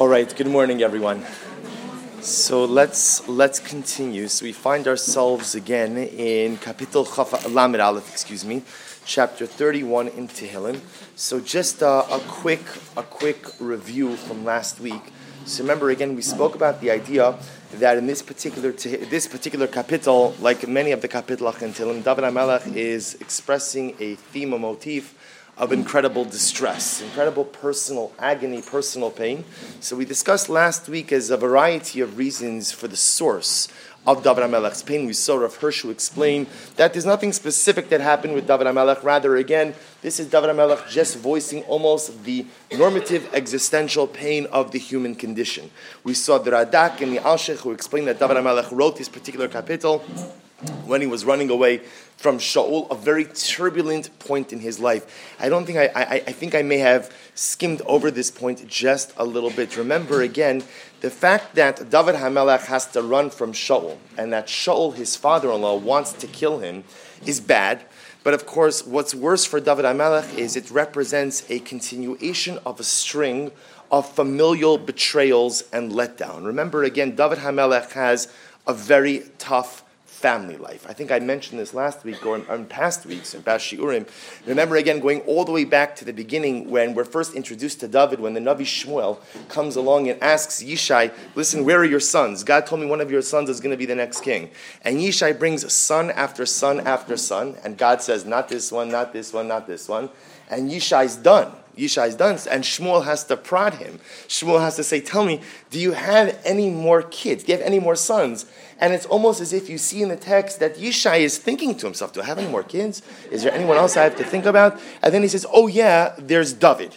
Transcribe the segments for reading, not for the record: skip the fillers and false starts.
All right, good morning, everyone. So let's continue. So we find ourselves again in Kapitel Lamed Aleph, chapter 31 in Tehillim. So just a quick review from last week. So remember again, we spoke about the idea that in this particular kapitel, like many of the kapitel in Tehillim, David HaMelech is expressing a theme, a motif of incredible distress, incredible personal agony, personal pain. So we discussed last week as a variety of reasons for the source of David HaMelech's pain. We saw Rav Hirsch explain that there's nothing specific that happened with David HaMelech. Rather, again, this is David HaMelech just voicing almost the normative existential pain of the human condition. We saw the Radak and the Alshech who explained that David HaMelech wrote this particular kapitel when he was running away from Shaul, a very turbulent point in his life. I think I may have skimmed over this point just a little bit. Remember again, the fact that David HaMelech has to run from Shaul, and that Shaul, his father-in-law, wants to kill him, is bad. But of course, what's worse for David HaMelech is it represents a continuation of a string of familial betrayals and letdown. Remember again, David HaMelech has a very tough family life. I think I mentioned this last week or in past weeks, in past shiurim. Remember again, going all the way back to the beginning when we're first introduced to David, when the Navi Shmuel comes along and asks Yishai, listen, where are your sons? God told me one of your sons is going to be the next king. And Yishai brings son after son after son, and God says, not this one, not this one, not this one. And Yishai's done. And Shmuel has to prod him. Shmuel has to say, tell me, do you have any more kids? Do you have any more sons? And it's almost as if you see in the text that Yishai is thinking to himself, do I have any more kids? Is there anyone else I have to think about? And then he says, oh yeah, there's David.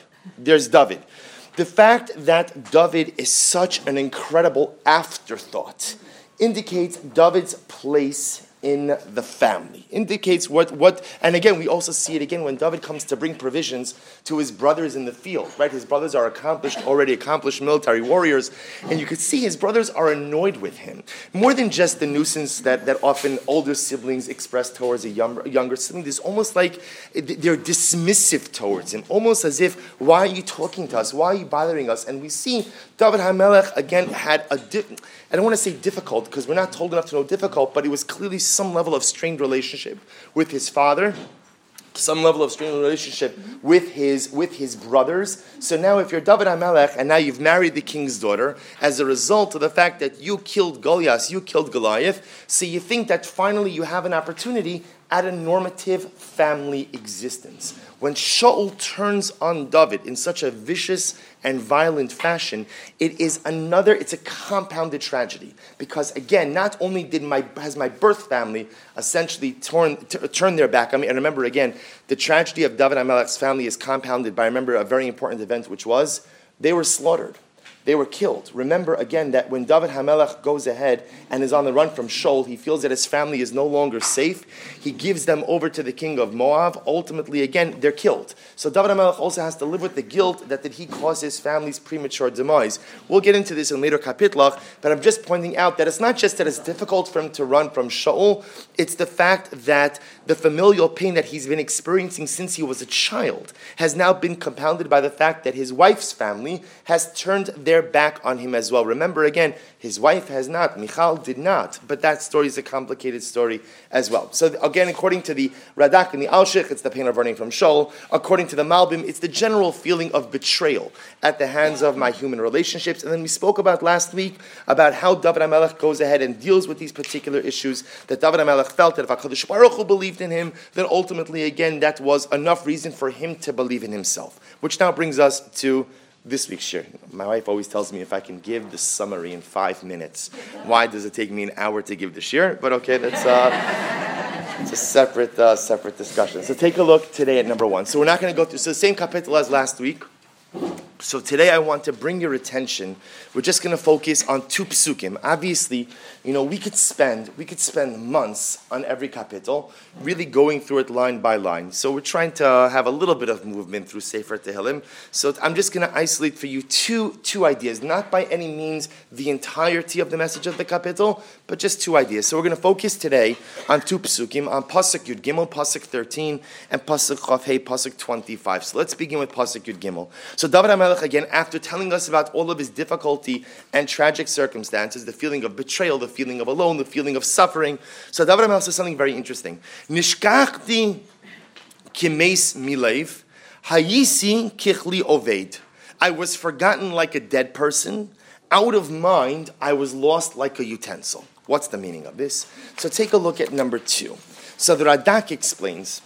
The fact that David is such an incredible afterthought indicates David's place in the family. Indicates what, and again, we also see it again when David comes to bring provisions to his brothers in the field, right? His brothers are already accomplished military warriors, and you could see his brothers are annoyed with him. More than just the nuisance that often older siblings express towards a younger sibling, there's almost like they're dismissive towards him, almost as if, why are you talking to us? Why are you bothering us? And we see David HaMelech, again, had I don't want to say difficult, because we're not told enough to know difficult, but it was clearly some level of strained relationship with his father, some level of strained relationship with his brothers. So now if you're David HaMelech, and now you've married the king's daughter, as a result of the fact that you killed Goliath, you killed Goliath, so you think that finally you have an opportunity at a normative family existence. When Shaul turns on David in such a vicious and violent fashion, it's a compounded tragedy. Because again, not only has my birth family essentially turned their back on me, and remember again, the tragedy of David HaMelech's family is compounded by, remember, a very important event, which was, they were slaughtered. They were killed. Remember again that when David HaMelech goes ahead and is on the run from Shaul, he feels that his family is no longer safe. He gives them over to the king of Moab. Ultimately, again, they're killed. So David HaMelech also has to live with the guilt that he caused his family's premature demise. We'll get into this in later kapitlach, but I'm just pointing out that it's not just that it's difficult for him to run from Shaul, it's the fact that the familial pain that he's been experiencing since he was a child has now been compounded by the fact that his wife's family has turned their back on him as well. Remember again, his wife has not, Michal did not, but that story is a complicated story as well. So again, according to the Radak and the Alshech, it's the pain of running from Shaul. According to the Malbim, it's the general feeling of betrayal at the hands of my human relationships. And then we spoke about last week about how David HaMelech goes ahead and deals with these particular issues, that David HaMelech felt that if HaKadosh Baruch Hu believed in him, then ultimately again that was enough reason for him to believe in himself. Which now brings us to this week's shir. My wife always tells me if I can give the summary in 5 minutes, why does it take me an hour to give the shir? But okay, that's it's a separate discussion. So take a look today at number 1. So we're not going to go through the same kapitel as last week. So today I want to bring your attention. We're just going to focus on 2 psukim. Obviously, we could spend months on every kapitel, really going through it line by line. So we're trying to have a little bit of movement through Sefer Tehillim. So I'm just going to isolate for you two ideas, not by any means the entirety of the message of the kapitel, but just 2 ideas. So we're going to focus today on 2 psukim, on pasuk Yud Gimel, pasuk 13, and pasuk Chaf Hey, pasuk 25. So let's begin with pasuk Yud Gimel. So David HaMelech HaMelech, again, after telling us about all of his difficulty and tragic circumstances, the feeling of betrayal, the feeling of alone, the feeling of suffering. So David HaMelech says something very interesting. Nishkachti kimeis milev, hayisi kichli oved. I was forgotten like a dead person. Out of mind, I was lost like a utensil. What's the meaning of this? So take a look at number 2. So the Radak explains,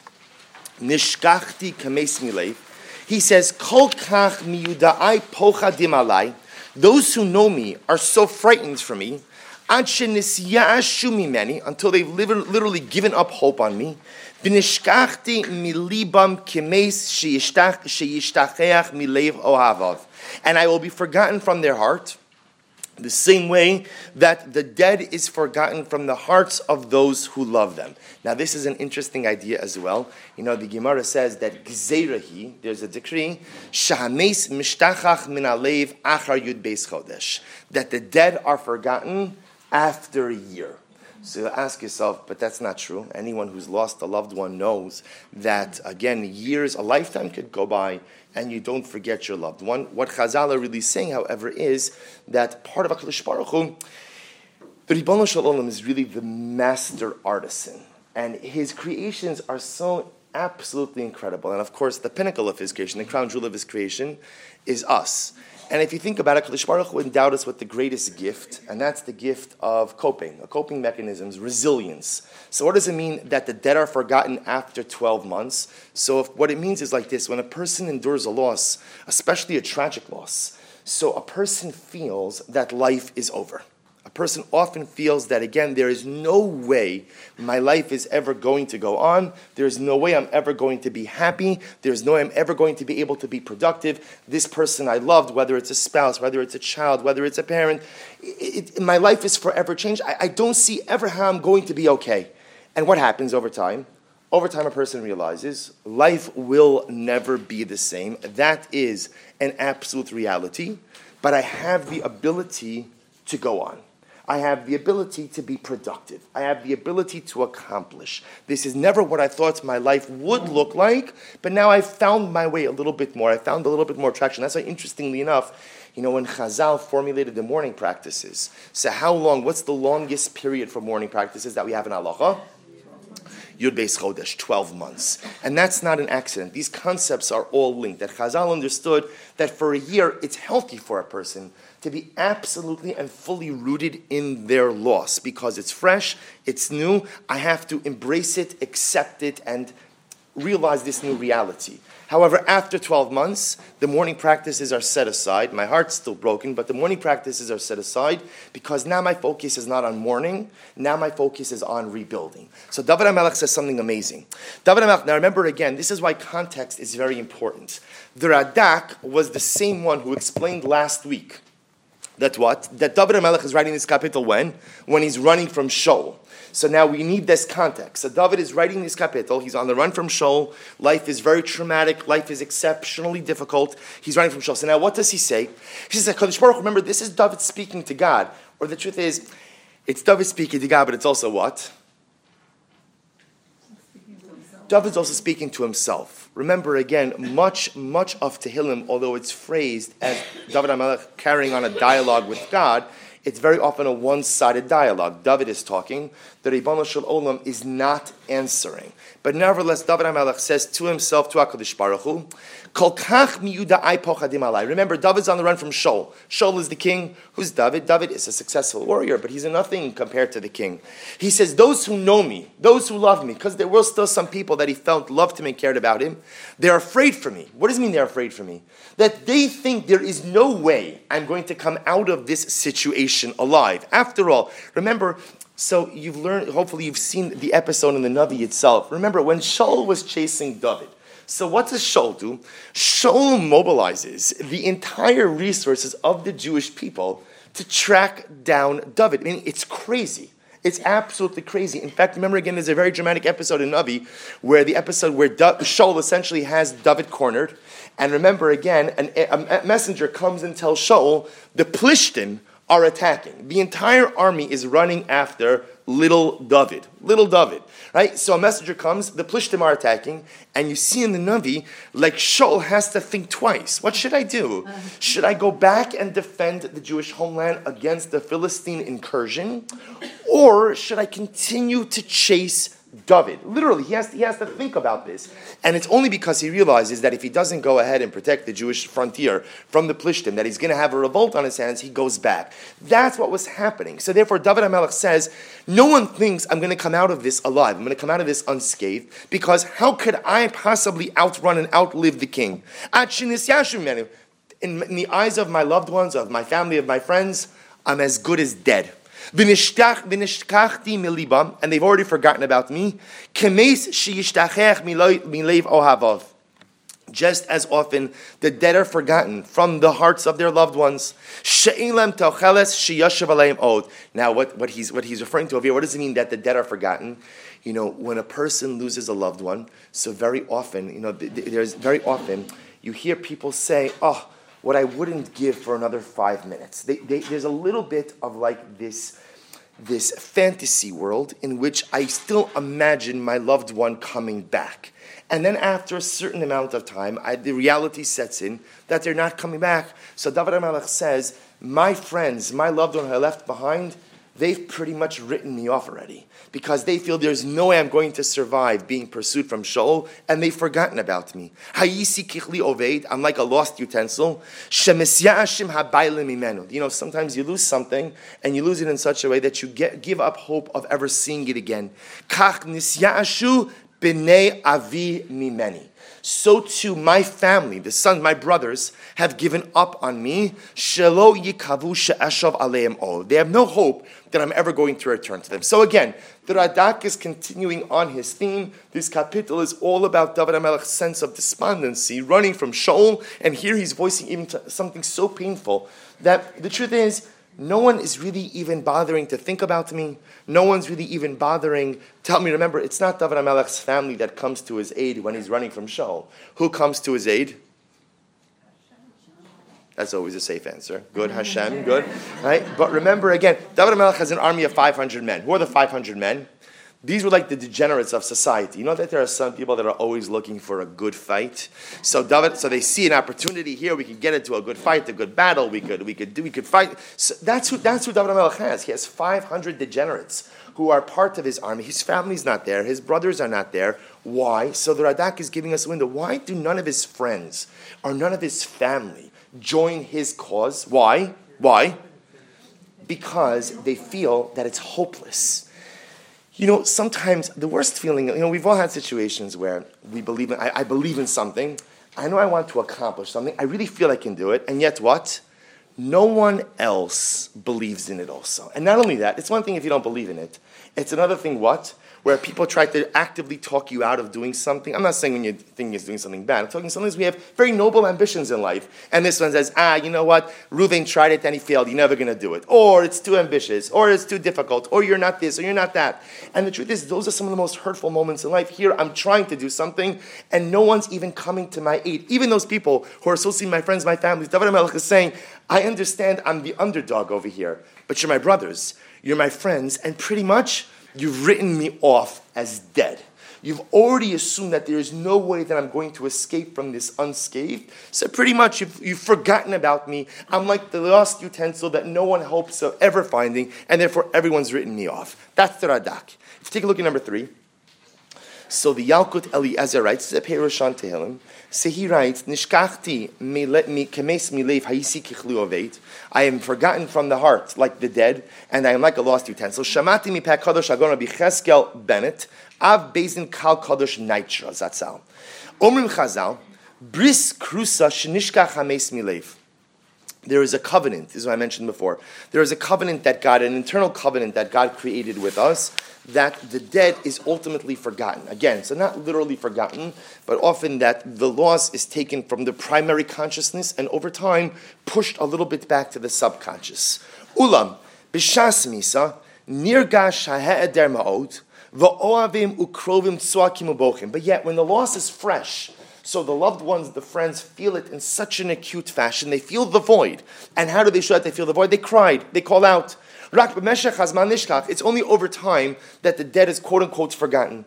Nishkachti kameis milev. He says, Kol kach miyudai pochadim alai. Those who know me are so frightened for me, ad shenisyaashu mimeni, until they've literally given up hope on me. V'nishkachti milibam kameis sheyishtacheach milev ohavav. And I will be forgotten from their heart, the same way that the dead is forgotten from the hearts of those who love them. Now, this is an interesting idea as well. You know, the Gemara says that Gzeirahi, there's a decree, Shahames mishtachach min alev achar yud beis chodesh, that the dead are forgotten after a year. So you ask yourself, but that's not true. Anyone who's lost a loved one knows that, again, years, a lifetime could go by, and you don't forget your loved one. What Chazal are really saying, however, is that part of HaKadosh Baruch Hu, the Ribono Shel Olam is really the master artisan. And his creations are so absolutely incredible. And of course, the pinnacle of his creation, the crown jewel of his creation, is us. And if you think about it, HaKadosh Baruch Hu endowed us with the greatest gift, and that's the gift of coping mechanisms, resilience. So what does it mean that the dead are forgotten after 12 months? So what it means is like this: when a person endures a loss, especially a tragic loss, so a person feels that life is over. A person often feels that, again, there is no way my life is ever going to go on. There's no way I'm ever going to be happy. There's no way I'm ever going to be able to be productive. This person I loved, whether it's a spouse, whether it's a child, whether it's a parent, my life is forever changed. I don't see ever how I'm going to be okay. And what happens over time? Over time, a person realizes life will never be the same. That is an absolute reality. But I have the ability to go on. I have the ability to be productive. I have the ability to accomplish. This is never what I thought my life would look like, but now I've found my way a little bit more. I found a little bit more traction. That's why, interestingly enough, you know, when Chazal formulated the morning practices, so how long, what's the longest period for morning practices that we have in Halacha? Yud Beis Chodesh, 12 months. And that's not an accident. These concepts are all linked. That Chazal understood that for a year, it's healthy for a person to be absolutely and fully rooted in their loss because it's fresh, it's new. I have to embrace it, accept it, and realize this new reality. However, after 12 months, the morning practices are set aside. My heart's still broken, but the morning practices are set aside because now my focus is not on mourning. Now my focus is on rebuilding. So David HaMelech says something amazing. David HaMelech, now remember again, this is why context is very important. The Radak was the same one who explained last week that what? That David HaMelech is writing this kapitel when? When he's running from Shaul. So now we need this context. So David is writing this kapitel. He's on the run from Shaul. Life is very traumatic. Life is exceptionally difficult. He's running from Shaul. So now what does he say? He says, HaKadosh Baruch Hu, remember, this is David speaking to God. Or the truth is, it's David speaking to God, but it's also what? David's also speaking to himself. Remember again, much of Tehillim, although it's phrased as David HaMelech carrying on a dialogue with God, it's very often a one-sided dialogue. David is talking, the Ribono Shel Olam is not answering. But nevertheless, David HaMelech says to himself, to HaKadosh Baruch Hu, Kol kach miyudai pochadim alai. Remember, David's on the run from Shaul. Shaul is the king. Who's David? David is a successful warrior, but he's a nothing compared to the king. He says, those who know me, those who love me, because there were still some people that he felt loved him and cared about him, they're afraid for me. What does it mean they're afraid for me? That they think there is no way I'm going to come out of this situation alive. After all, remember, so you've learned, hopefully you've seen the episode in the Navi itself. Remember, when Shaul was chasing David, so what does Shaul do? Shaul mobilizes the entire resources of the Jewish people to track down David. I mean, it's crazy. It's absolutely crazy. In fact, remember again, there's a very dramatic episode in Navi where Shaul essentially has David cornered. And remember again, a messenger comes and tells Shaul, the Plishtim are attacking. The entire army is running after little David. Little David, right? So a messenger comes, the Plishtim are attacking, and you see in the Navi, like Shaul has to think twice. What should I do? Should I go back and defend the Jewish homeland against the Philistine incursion? Or should I continue to chase David? Literally, he has to think about this. And it's only because he realizes that if he doesn't go ahead and protect the Jewish frontier from the Plishtim, that he's going to have a revolt on his hands, he goes back. That's what was happening. So therefore, David HaMelech says, no one thinks I'm going to come out of this alive. I'm going to come out of this unscathed, because how could I possibly outrun and outlive the king? In the eyes of my loved ones, of my family, of my friends, I'm as good as dead. And they've already forgotten about me. Just as often, the dead are forgotten from the hearts of their loved ones. Now, what he's referring to over here, what does it mean that the dead are forgotten? You know, when a person loses a loved one, so very often, you hear people say, "Oh, what I wouldn't give for another 5 minutes." There's a little bit of like this fantasy world in which I still imagine my loved one coming back. And then after a certain amount of time, the reality sets in that they're not coming back. So David HaMelech says, my friends, my loved one who I left behind, they've pretty much written me off already, because they feel there's no way I'm going to survive being pursued from Shaul, and they've forgotten about me. Hayisi kichli oved, I'm like a lost utensil. You know, sometimes you lose something, and you lose it in such a way that you give up hope of ever seeing it again. Kach nisyashu b'nei avi mimeni. So too my family, the sons, my brothers, have given up on me. Shelo yikavu she'eshav aleim ol. They have no hope that I'm ever going to return to them. So again, the Radak is continuing on his theme. This kapitel is all about David HaMelech's sense of despondency, running from Shaul, and here he's voicing even something so painful that the truth is, no one is really even bothering to think about me. No one's really even bothering to tell me. Remember, it's not David HaMelech's family that comes to his aid when he's running from Shaul. Who comes to his aid? That's always a safe answer. Good, Hashem, good. Right? But remember again, David HaMelech has an army of 500 men. Who are the 500 men? These were like the degenerates of society. You know that there are some people that are always looking for a good fight. So they see an opportunity here. We can get into a good fight, a good battle. We could fight. So that's who David HaMelech has. He has 500 degenerates who are part of his army. His family's not there. His brothers are not there. Why? So the Radak is giving us a window. Why do none of his friends or none of his family join his cause? Why? Because they feel that it's hopeless. You know, sometimes the worst feeling, we've all had situations where we believe I believe in something. I know I want to accomplish something. I really feel I can do it. And yet what? No one else believes in it also. And not only that, it's one thing if you don't believe in it. It's another thing what? Where people try to actively talk you out of doing something. I'm not saying when you think you're doing something bad. I'm talking sometimes we have very noble ambitions in life. And this one says, you know what? Reuven tried it and he failed. You're never going to do it. Or it's too ambitious. Or it's too difficult. Or you're not this. Or you're not that. And the truth is, those are some of the most hurtful moments in life. Here, I'm trying to do something and no one's even coming to my aid. Even those people who are associating my friends, my families. David HaMelech is saying, I understand I'm the underdog over here. But you're my brothers. You're my friends. And pretty much, you've written me off as dead. You've already assumed that there is no way that I'm going to escape from this unscathed. So pretty much you've forgotten about me. I'm like the lost utensil that no one hopes of ever finding, and therefore everyone's written me off. That's the Radak. If you take a look at number 3. So the Yalkut Eliezer writes, this is a Perush Tehillim. So he writes, Nishkachti kemes milev hayisi kichli oved. I am forgotten from the heart like the dead, and I am like a lost utensil. Shamati mi peh kadosh agon Rabbi Cheskel Bennett, av bezin kal kadosh naitra zatzal. Omrim Chazal, bris krusa shenishkach hames milev. There is a covenant, this is what I mentioned before. There is a covenant that God, an internal covenant that God created with us, that the dead is ultimately forgotten. Again, so not literally forgotten, but often that the loss is taken from the primary consciousness and over time pushed a little bit back to the subconscious. Ulam, b'shas misa, nirgash ha'eder ma'od, v'oavim ukrovim tsuakim ubochim. But yet, when the loss is fresh, So the loved ones, the friends, feel it in such an acute fashion. They feel the void. And how do they show that they feel the void? They cried. They call out. It's only over time that the dead is quote-unquote forgotten.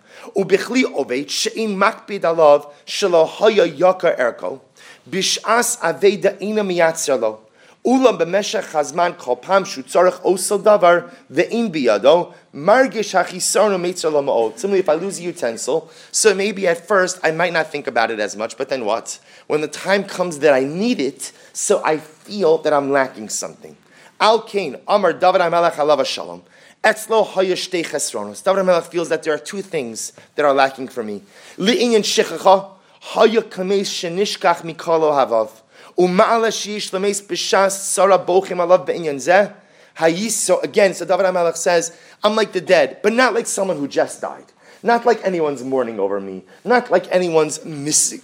Bish'as aveda ina miyatzir lo. Ulam b'meshech hazman kol pam shu tzarech osel davar ve'im biyado margish hachisarno meitzir lo ma'od. Similarly, if I lose a utensil, so maybe at first I might not think about it as much, but then what? When the time comes that I need it, so I feel that I'm lacking something. Al kain Amar David HaMelech alav shalom. Etzlo haya shtei chesronos. David HaMelech feels that there are two things that are lacking for me. Li'inyan shechacha. Haya kameis shenishkach mikalo havav. Uma'ala shiish lameis b'shas sara bochim alav be'inyan zeh. Hayis, so again, so David HaMelech says, I'm like the dead, but not like someone who just died. Not like anyone's mourning over me. Not like anyone's missing,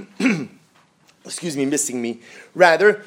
missing me. Rather,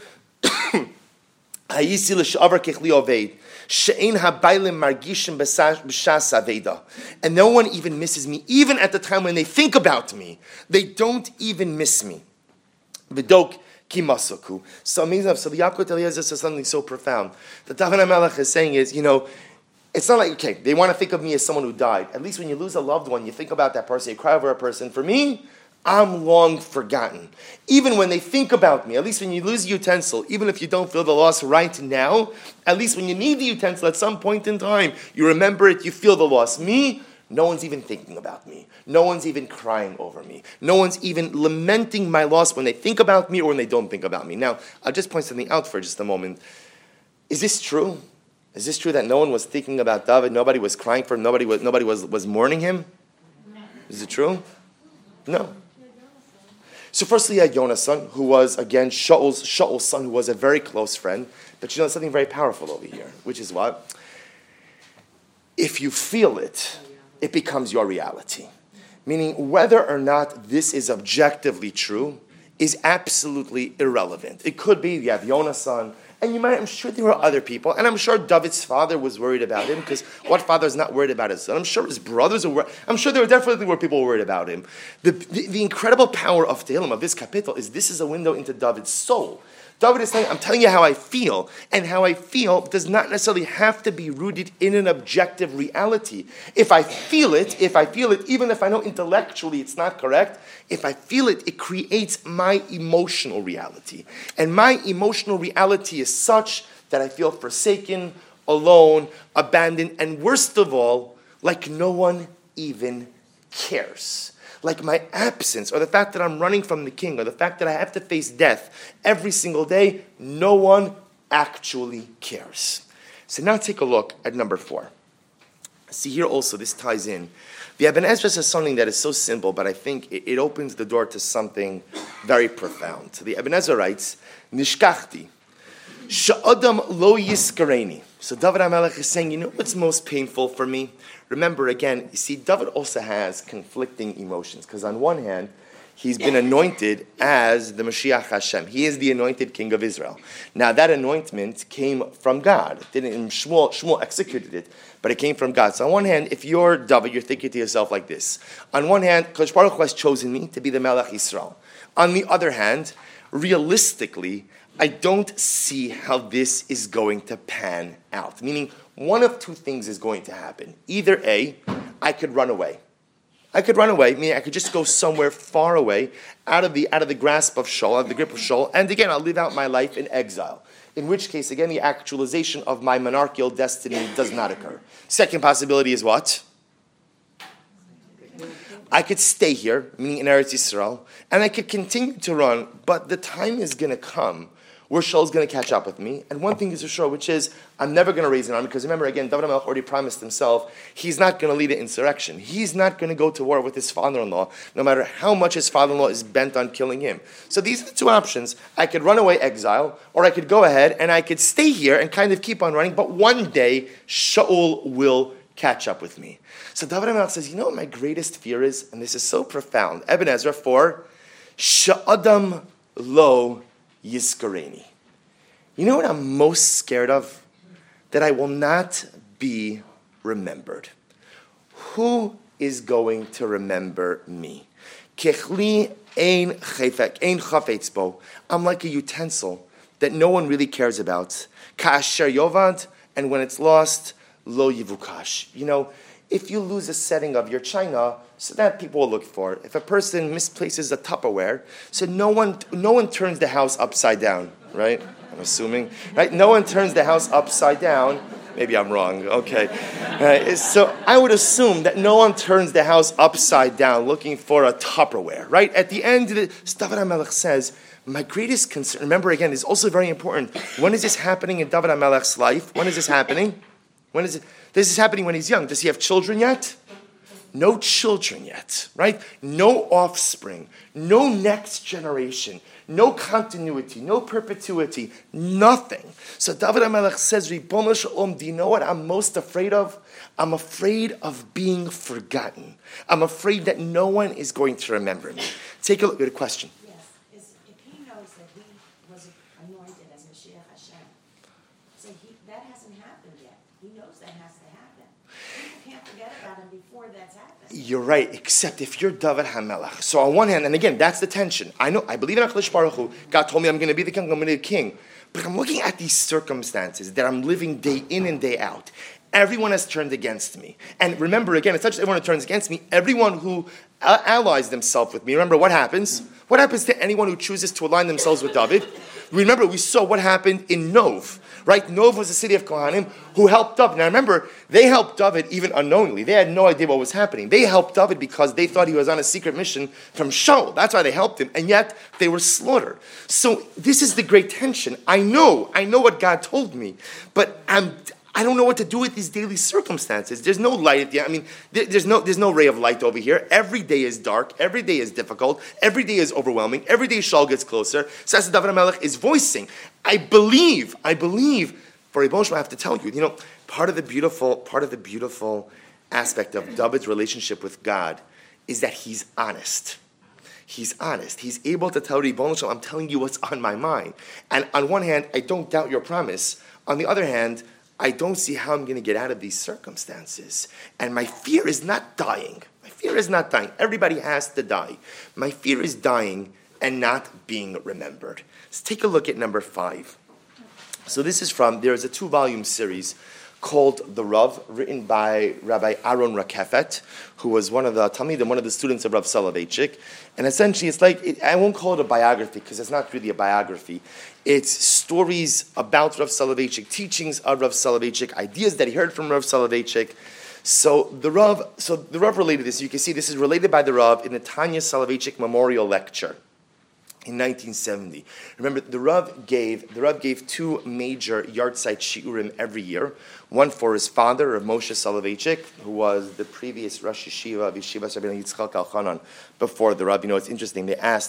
Hayisi l'shavar kechli oved. She'ein habaylim margishim b'shas aveda. And no one even misses me. Even at the time when they think about me, they don't even miss me. V'dok kimasoku. So amazing. So the Yaakov Eliezer says something so profound. The David HaMelech is saying is, it's not like, okay, they want to think of me as someone who died. At least when you lose a loved one, you think about that person, you cry over a person. For me, I'm long forgotten. Even when they think about me, at least when you lose a utensil, even if you don't feel the loss right now, at least when you need the utensil at some point in time, you remember it, you feel the loss. Me, no one's even thinking about me. No one's even crying over me. No one's even lamenting my loss when they think about me or when they don't think about me. Now, I'll just point something out for just a moment. Is this true? Is this true that no one was thinking about David? Nobody was crying for him? Nobody was mourning him? Is it true? No. So firstly, you had Yonasan, who was, again, Shaul's son, who was a very close friend. But something very powerful over here, which is what? If you feel it, it becomes your reality. Meaning, whether or not this is objectively true is absolutely irrelevant. It could be, you have Yonasan, and I'm sure there were other people, and I'm sure David's father was worried about him, because what father is not worried about his son? I'm sure his brothers were worried. I'm sure there definitely were people worried about him. The incredible power of Tehillim, of this kapitel, is this is a window into David's soul. David is saying, I'm telling you how I feel, and how I feel does not necessarily have to be rooted in an objective reality. If I feel it, even if I know intellectually it's not correct, if I feel it, it creates my emotional reality. And my emotional reality is such that I feel forsaken, alone, abandoned, and worst of all, like no one even cares. Like my absence, or the fact that I'm running from the king, or the fact that I have to face death every single day, no one actually cares. So now take a look at number 4. See here also, this ties in. The Ibn Ezra says something that is so simple, but I think it opens the door to something very profound. So the Ibn Ezra writes, Nishkachti, Sha'adam lo yiskareni. So David HaMelech is saying, what's most painful for me? Remember, again, you see, David also has conflicting emotions, because on one hand, he's been anointed as the Mashiach Hashem. He is the anointed king of Israel. Now, that anointment came from God. Shmuel executed it, but it came from God. So on one hand, if you're David, you're thinking to yourself like this. On one hand, Kodesh Baruch Hu has chosen me to be the Melech Yisrael. On the other hand, realistically, I don't see how this is going to pan out. Meaning, one of two things is going to happen. Either A, I could run away. Meaning I could just go somewhere far away, out of the grasp of Shaul, out of the grip of Shaul, and again, I'll live out my life in exile. In which case, again, the actualization of my monarchical destiny does not occur. Second possibility is what? I could stay here, meaning in Eretz Yisrael, and I could continue to run, but the time is going to come where Shaul's going to catch up with me. And one thing is for sure, which is, I'm never going to raise an army, because remember, again, David HaMelech already promised himself, he's not going to lead an insurrection. He's not going to go to war with his father-in-law, no matter how much his father-in-law is bent on killing him. So these are the two options. I could run away, exile, or I could go ahead and I could stay here and kind of keep on running, but one day, Shaul will catch up with me. So David HaMelech says, what my greatest fear is? And this is so profound. Ibn Ezra 4, Sha'adam lo Yiskareni. You know what I'm most scared of? That I will not be remembered. Who is going to remember me? Kechli ein chafetz bo. I'm like a utensil that no one really cares about. Ka'asher yovad, and when it's lost, lo yivukash. If you lose a setting of your china, so that people will look for. If a person misplaces a Tupperware, so no one turns the house upside down, right? I'm assuming, right? No one turns the house upside down. Maybe I'm wrong. Okay. So I would assume that no one turns the house upside down looking for a Tupperware, right? At the end, David HaMelech says, my greatest concern, remember again, this is also very important. When is this happening in David HaMelech's life? When is this happening? This is happening when he's young. Does he have children yet? No children yet, right? No offspring, no next generation, no continuity, no perpetuity, nothing. So David HaMelech says, Ribono Shel Olam, do you know what I'm most afraid of? I'm afraid of being forgotten. I'm afraid that no one is going to remember me. Take a look at a question. Yes, if he knows that he was anointed as Mashiach Hashem, so that hasn't happened yet. He knows that has to happen. People can't forget about him before that's happened. You're right, except if you're David HaMelech. So on one hand, and again, that's the tension. I believe in HaKadosh Baruch Hu. God told me I'm going to be the king, I'm going to be the king. But I'm looking at these circumstances that I'm living day in and day out. Everyone has turned against me. And remember, again, it's not just everyone who turns against me, everyone who allies themselves with me. Remember, what happens? What happens to anyone who chooses to align themselves with David? Remember, we saw what happened in Nov, right? Nov was a city of Kohanim who helped David. Now remember, they helped David even unknowingly. They had no idea what was happening. They helped David because they thought he was on a secret mission from Shaul. That's why they helped him. And yet, they were slaughtered. So this is the great tension. I know what God told me, but I don't know what to do with these daily circumstances. There's no light at the end. I mean, there's no ray of light over here. Every day is dark. Every day is difficult. Every day is overwhelming. Every day Shaul gets closer. So as David HaMelech is voicing, I believe, for Ribono Shel Olam, I have to tell you, part of the beautiful aspect of David's relationship with God is that he's honest. He's honest. He's able to tell Ribono Shel Olam, I'm telling you what's on my mind. And on one hand, I don't doubt your promise. On the other hand, I don't see how I'm going to get out of these circumstances. And my fear is not dying. Everybody has to die. My fear is dying and not being remembered. Let's take a look at number 5. So this is there's a 2-volume series called The Rav, written by Rabbi Aaron Rakefet, who was one of the Talmid and one of the students of Rav Soloveitchik. And essentially, I won't call it a biography because it's not really a biography. It's stories about Rav Soloveitchik, teachings of Rav Soloveitchik, ideas that he heard from Rav Soloveitchik. So the Rav related this. You can see this is related by the Rav in the Tanya Soloveitchik Memorial Lecture in 1970. Remember, the Rav gave 2 major yahrzeit shiurim every year. One for his father, Rav Moshe Soloveitchik, who was the previous Rosh Yeshiva of Yeshiva Rabbeinu Yitzchak Elchanan before the Rav. It's interesting. They asked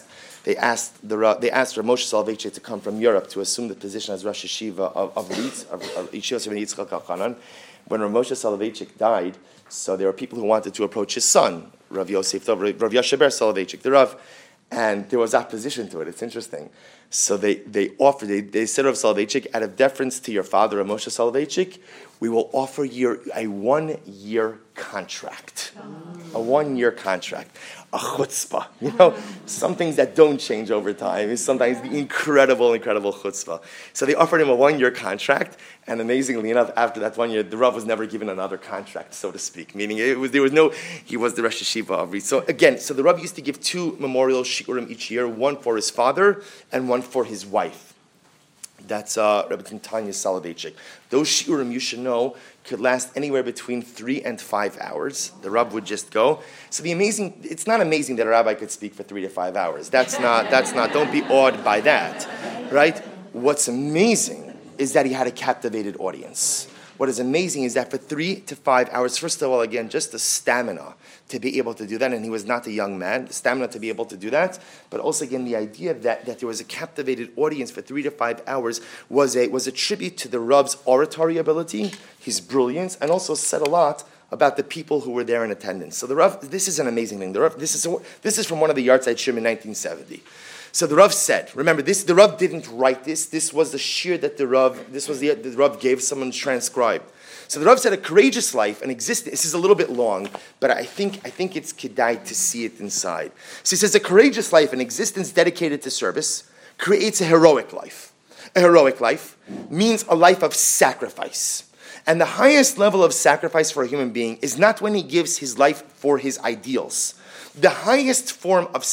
Rav Moshe Soloveitchik to come from Europe to assume the position as Rosh Yeshiva of Yeshiva Rabbeinu Yitzchak Elchanan. When Rav Moshe Soloveitchik died, so there were people who wanted to approach his son, Rav Yosef, Rav Yashaber Soloveitchik, the Rav. And there was opposition to it. It's interesting. So they said to Rav Soloveitchik, out of deference to your father, Rav Moshe Soloveitchik, we will offer you a 1-year contract. A 1-year contract. A chutzpah. Some things that don't change over time is sometimes the incredible chutzpah. So they offered him a 1-year contract, and amazingly enough, after that 1 year, the Rav was never given another contract, so to speak. Meaning he was the Rosh Yeshiva of Riz. So again, the Rav used to give 2 memorial shiurim each year, one for his father and one for his wife. That's Rabbi Tanya Soloveitchik. Those shiurim, you should know, could last anywhere between 3 and 5 hours. The Rav would just go. So it's not amazing that a rabbi could speak for 3 to 5 hours. That's not, don't be awed by that, right? What's amazing is that he had a captivated audience. What is amazing is that for 3 to 5 hours, first of all, again, just the stamina to be able to do that, and he was not a young man, the stamina to be able to do that, but also, again, the idea that there was a captivated audience for 3 to 5 hours was a tribute to the Rav's oratory ability, his brilliance, and also said a lot about the people who were there in attendance. So the Rav, this is an amazing thing. This is from one of the yahrzeit shiurim in 1970. So the Rav said, remember this, the Rav didn't write this. This was the shir that the Rav gave someone transcribed. So the Rav said a courageous life, an existence. This is a little bit long, but I think it's kedai to see it inside. So he says a courageous life, an existence dedicated to service, creates a heroic life. A heroic life means a life of sacrifice. And the highest level of sacrifice for a human being is not when he gives his life for his ideals. The highest form of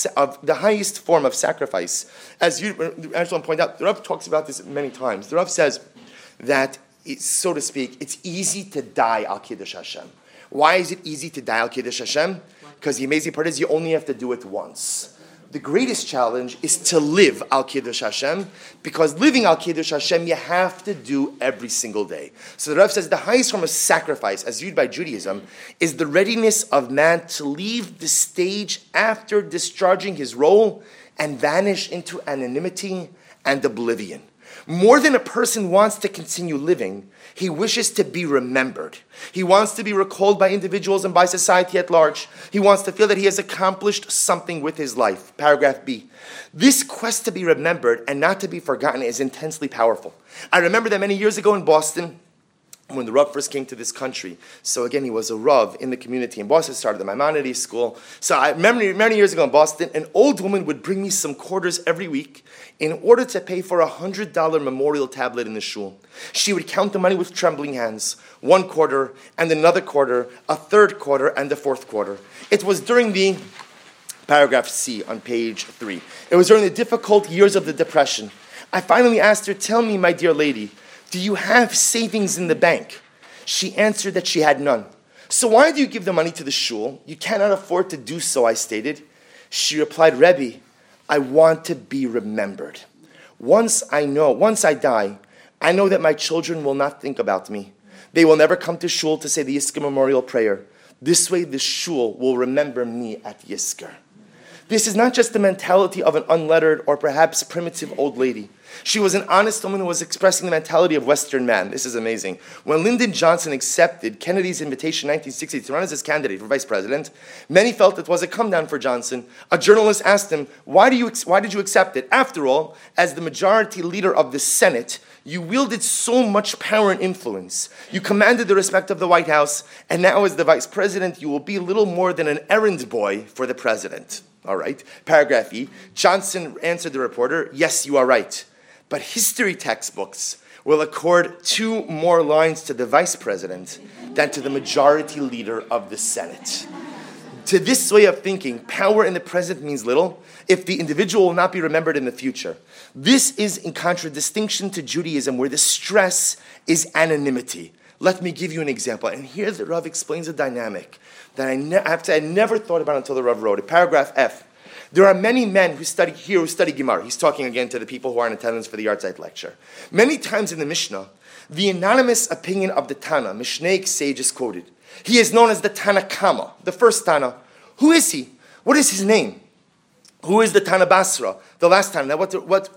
sacrifice, as you actually point out, the Rav talks about this many times. The Rav says that, so to speak, it's easy to die al Kiddush Hashem. Why is it easy to die al Kiddush Hashem? Because the amazing part is you only have to do it once. The greatest challenge is to live al Kiddush Hashem, because living al Kiddush Hashem you have to do every single day. So the Rav says the highest form of sacrifice, as viewed by Judaism, is the readiness of man to leave the stage after discharging his role and vanish into anonymity and oblivion. More than a person wants to continue living, he wishes to be remembered. He wants to be recalled by individuals and by society at large. He wants to feel that he has accomplished something with his life. Paragraph B. This quest to be remembered and not to be forgotten is intensely powerful. I remember that many years ago in Boston, when the Rav first came to this country. So again, he was a Rav in the community in Boston, started the Maimonides school. So I remember many years ago in Boston, an old woman would bring me some quarters every week in order to pay for a $100 memorial tablet in the shul. She would count the money with trembling hands, one quarter and another quarter, a third quarter and the fourth quarter. It was during the, paragraph C on page 3, it was during the difficult years of the Depression. I finally asked her, tell me, my dear lady, do you have savings in the bank? She answered that she had none. So why do you give the money to the shul? You cannot afford to do so, I stated. She replied, Rebbe, I want to be remembered. Once I die, I know that my children will not think about me. They will never come to shul to say the Yizkor memorial prayer. This way the shul will remember me at Yizkor. This is not just the mentality of an unlettered or perhaps primitive old lady. She was an honest woman who was expressing the mentality of Western man. This is amazing. When Lyndon Johnson accepted Kennedy's invitation in 1960 to run as his candidate for vice president, many felt it was a come down for Johnson. A journalist asked him, why did you accept it? After all, as the majority leader of the Senate, you wielded so much power and influence. You commanded the respect of the White House, and now as the vice president, you will be little more than an errand boy for the president. All right. Paragraph E. Johnson answered the reporter, yes, you are right. But history textbooks will accord 2 more lines to the vice president than to the majority leader of the Senate. To this way of thinking, power in the present means little if the individual will not be remembered in the future. This is in contradistinction to Judaism, where the stress is anonymity. Let me give you an example. And here the Rav explains a dynamic that I never thought about until the Rav wrote it. Paragraph F. There are many men who study Gemara. He's talking again to the people who are in attendance for the Yahrzeit lecture. Many times in the Mishnah, the anonymous opinion of the Tana, Mishnaic sage, is quoted. He is known as the Tana Kama, the first Tana. Who is he? What is his name? Who is the Tana Basra, the last Tana? Now what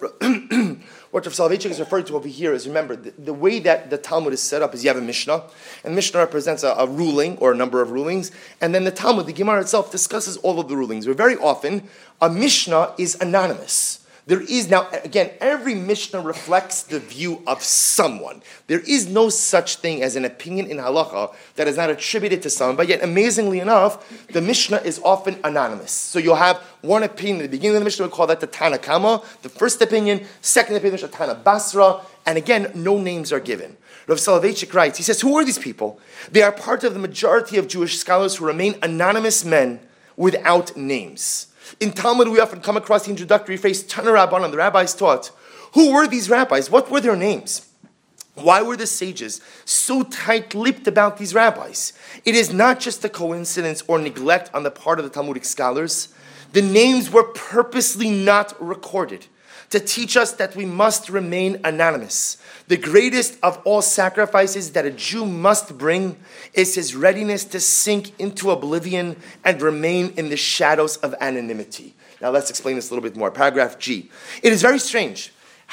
Rav Soloveitchik is referring to over here is, remember, the way that the Talmud is set up is you have a Mishnah, and Mishnah represents a ruling or a number of rulings, and then the Talmud, the Gemara itself, discusses all of the rulings, where very often a Mishnah is anonymous. There is now, again, every Mishnah reflects the view of someone. There is no such thing as an opinion in halacha that is not attributed to someone, but yet, amazingly enough, the Mishnah is often anonymous. So you'll have one opinion at the beginning of the Mishnah, we call that the Tana Kama, the first opinion, second opinion, the Tana Basra, and again, no names are given. Rav Soloveitchik writes, he says, who are these people? They are part of the majority of Jewish scholars who remain anonymous men without names. In Talmud, we often come across the introductory phrase, Tana Rabbanan, the rabbis taught. Who were these rabbis? What were their names? Why were the sages so tight-lipped about these rabbis? It is not just a coincidence or neglect on the part of the Talmudic scholars. The names were purposely not recorded to teach us that we must remain anonymous. The greatest of all sacrifices that a Jew must bring is his readiness to sink into oblivion and remain in the shadows of anonymity. Now let's explain this a little bit more. Paragraph G. It is very strange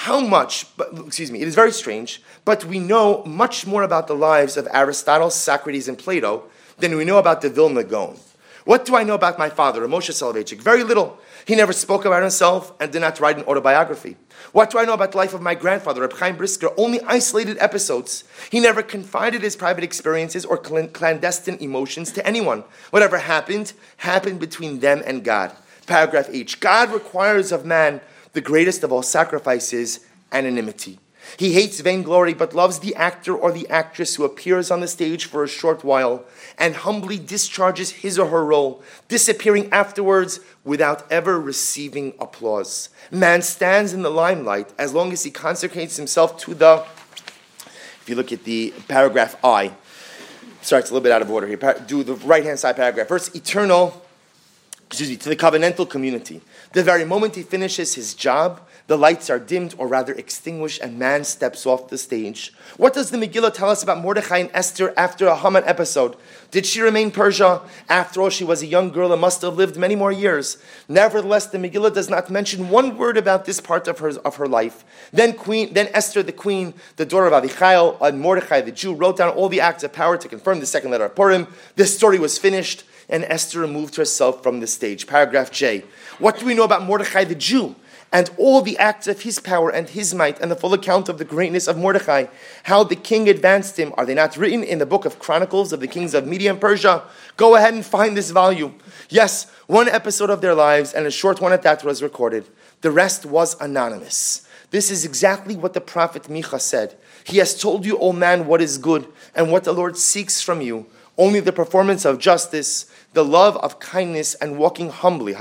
but we know much more about the lives of Aristotle, Socrates, and Plato than we know about the Vilna Gaon. What do I know about my father, Moshe Soloveitchik? Very little. He never spoke about himself and did not write an autobiography. What do I know about the life of my grandfather, Reb Chaim Brisker? Only isolated episodes. He never confided his private experiences or clandestine emotions to anyone. Whatever happened, happened between them and God. Paragraph H. God requires of man the greatest of all sacrifices, anonymity. He hates vainglory, but loves the actor or the actress who appears on the stage for a short while and humbly discharges his or her role, disappearing afterwards without ever receiving applause. Man stands in the limelight as long as he consecrates himself to the, if you look at the paragraph I, sorry, it's a little bit out of order here. Do the right-hand side paragraph. First, to the covenantal community. The very moment he finishes his job, the lights are dimmed, or rather extinguished, and man steps off the stage. What does the Megillah tell us about Mordechai and Esther after a Haman episode? Did she remain Persia? After all, she was a young girl and must have lived many more years. Nevertheless, the Megillah does not mention one word about this part of her life. Then Esther, the queen, the daughter of Avichail, and Mordechai, the Jew, wrote down all the acts of power to confirm the second letter of Purim. This story was finished, and Esther removed herself from the stage. Paragraph J. What do we know about Mordechai, the Jew, and all the acts of his power and his might, and the full account of the greatness of Mordechai, how the king advanced him? Are they not written in the book of Chronicles of the kings of Media and Persia? Go ahead and find this volume. Yes, one episode of their lives, and a short one at that, was recorded. The rest was anonymous. This is exactly what the prophet Micha said. He has told you, O man, what is good, and what the Lord seeks from you. Only the performance of justice, the love of kindness, and walking humbly,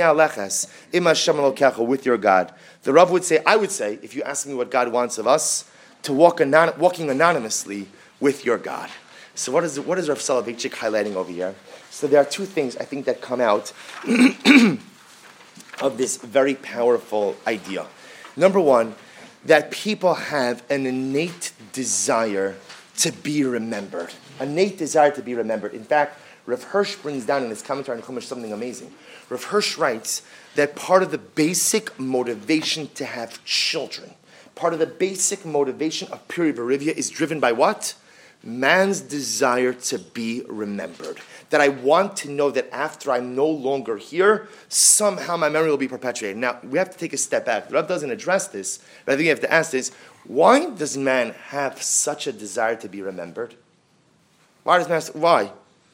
with your God. The Rav would say, I would say, if you ask me what God wants of us, to walking anonymously with your God. So what is Rav Soloveitchik highlighting over here? So there are two things I think that come out of this very powerful idea. Number one, that people have an innate desire to be remembered. Innate desire to be remembered. In fact, Rav Hirsch brings down in his commentary on Chumash something amazing. Rav Hirsch writes that part of the basic motivation to have children, part of the basic motivation of Piri Verivia is driven by what? Man's desire to be remembered. That I want to know that after I'm no longer here, somehow my memory will be perpetuated. Now, we have to take a step back. The Rav doesn't address this, but I think you have to ask this. Why does man have such a desire to be remembered? Why?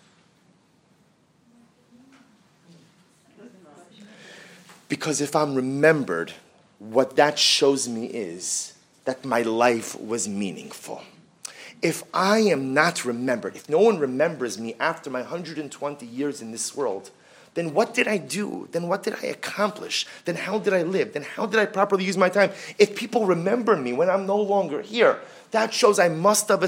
Because if I'm remembered, what that shows me is that my life was meaningful. If I am not remembered, if no one remembers me after my 120 years in this world, then what did I do? Then what did I accomplish? Then how did I live? Then how did I properly use my time? If people remember me when I'm no longer here, that shows I must have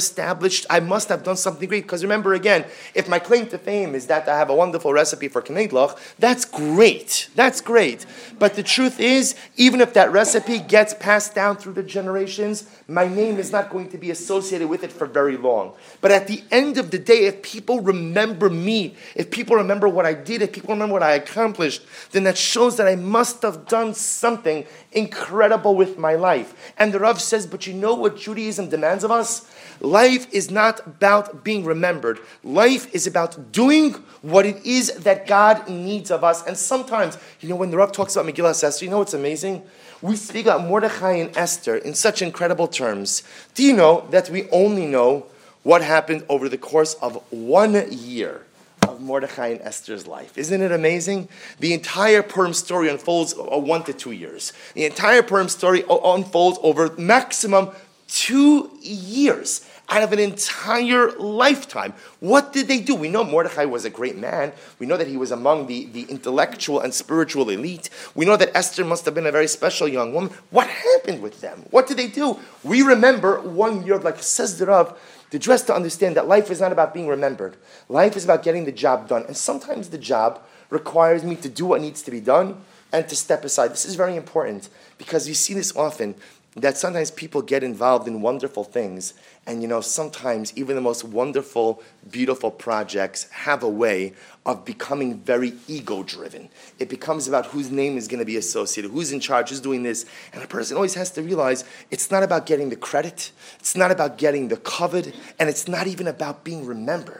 done something great. Because remember again, if my claim to fame is that I have a wonderful recipe for knedlach, that's great. That's great. But the truth is, even if that recipe gets passed down through the generations, my name is not going to be associated with it for very long. But at the end of the day, if people remember me, if people remember what I did, if people remember what I accomplished, then that shows that I must have done something incredible with my life. And the Rav says, but you know what Judaism demands of us? Life is not about being remembered. Life is about doing what it is that God needs of us. And sometimes, when the Rav talks about Megillah Esther, you know what's amazing? We speak about Mordechai and Esther in such incredible terms. Do you know that we only know what happened over the course of 1 year of Mordechai and Esther's life? Isn't it amazing? The entire Purim story unfolds 1 to 2 years. The entire Purim story unfolds over maximum 2 years out of an entire lifetime. What did they do? We know Mordechai was a great man. We know that he was among the intellectual and spiritual elite. We know that Esther must have been a very special young woman. What happened with them? What did they do? We remember 1 year, like says the Rav, the dress to understand that life is not about being remembered. Life is about getting the job done. And sometimes the job requires me to do what needs to be done and to step aside. This is very important because we see this often, that sometimes people get involved in wonderful things, and sometimes even the most wonderful, beautiful projects have a way of becoming very ego-driven. It becomes about whose name is going to be associated, who's in charge, who's doing this, and a person always has to realize it's not about getting the credit, it's not about getting the covet, and it's not even about being remembered.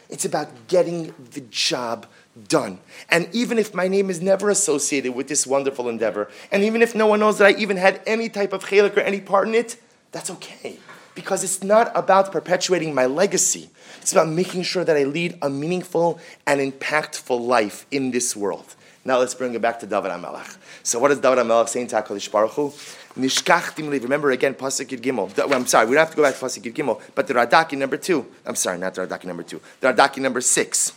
It's about getting the job done. And even if my name is never associated with this wonderful endeavor, and even if no one knows that I even had any type of chelik or any part in it, that's okay. Because it's not about perpetuating my legacy. It's about making sure that I lead a meaningful and impactful life in this world. Now let's bring it back to David HaMelech. So what does David HaMelech say to HaKadosh Baruch Hu? Nishkachtim li. Remember again, Pasuk Yud Gimel. I'm sorry, we don't have to go back to Pasuk Yud Gimel, but the Radaki number 2. I'm sorry, not the Radaki number 2. The Radaki number 6.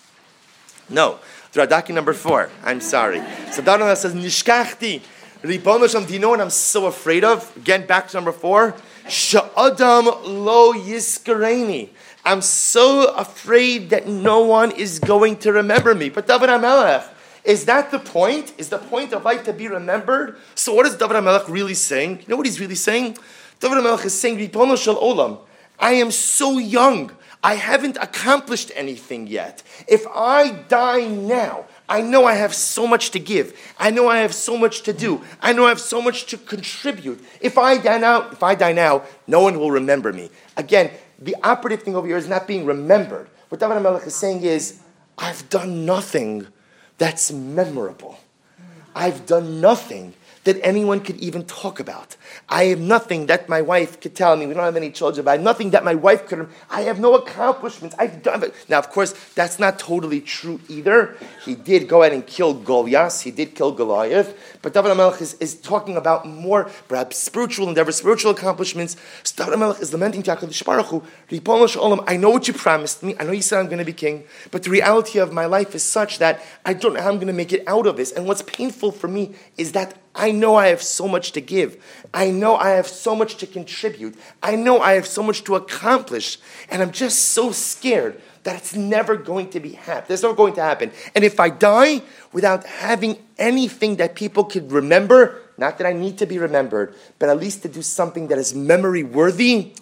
No, the Radaki number 4. I'm sorry. So David HaMelech says, Nishkachti. Ribono Shalom, do you know what I'm so afraid of? Again, back to number 4. Sha'adam lo yiskareni. I'm so afraid that no one is going to remember me. But David HaMelech, is that the point? Is the point of life to be remembered? So what is David HaMelech really saying? You know what he's really saying? David HaMelech is saying, Ribono Shel Olam, I am so young. I haven't accomplished anything yet. If I die now, I know I have so much to give. I know I have so much to do. I know I have so much to contribute. If I die now, no one will remember me. Again, the operative thing over here is not being remembered. What David HaMelech is saying is, I've done nothing that's memorable. I've done nothing that anyone could even talk about. I have nothing that my wife could tell me. We don't have any children, but I have nothing that my wife could. I have no accomplishments. I've done it. Now, of course, that's not totally true either. He did go ahead and kill Goliath. He did kill Goliath. But David HaMelech is talking about more, perhaps spiritual endeavors, spiritual accomplishments. So David HaMelech is lamenting to HaKadosh Baruch Hu, Ribono Shel Olam, I know what you promised me. I know you said I'm going to be king. But the reality of my life is such that I don't know how I'm going to make it out of this. And what's painful for me is that I know I have so much to give. I know I have so much to contribute. I know I have so much to accomplish. And I'm just so scared that it's never going to be happen. It's never going to happen. And if I die without having anything that people could remember, not that I need to be remembered, but at least to do something that is memory worthy,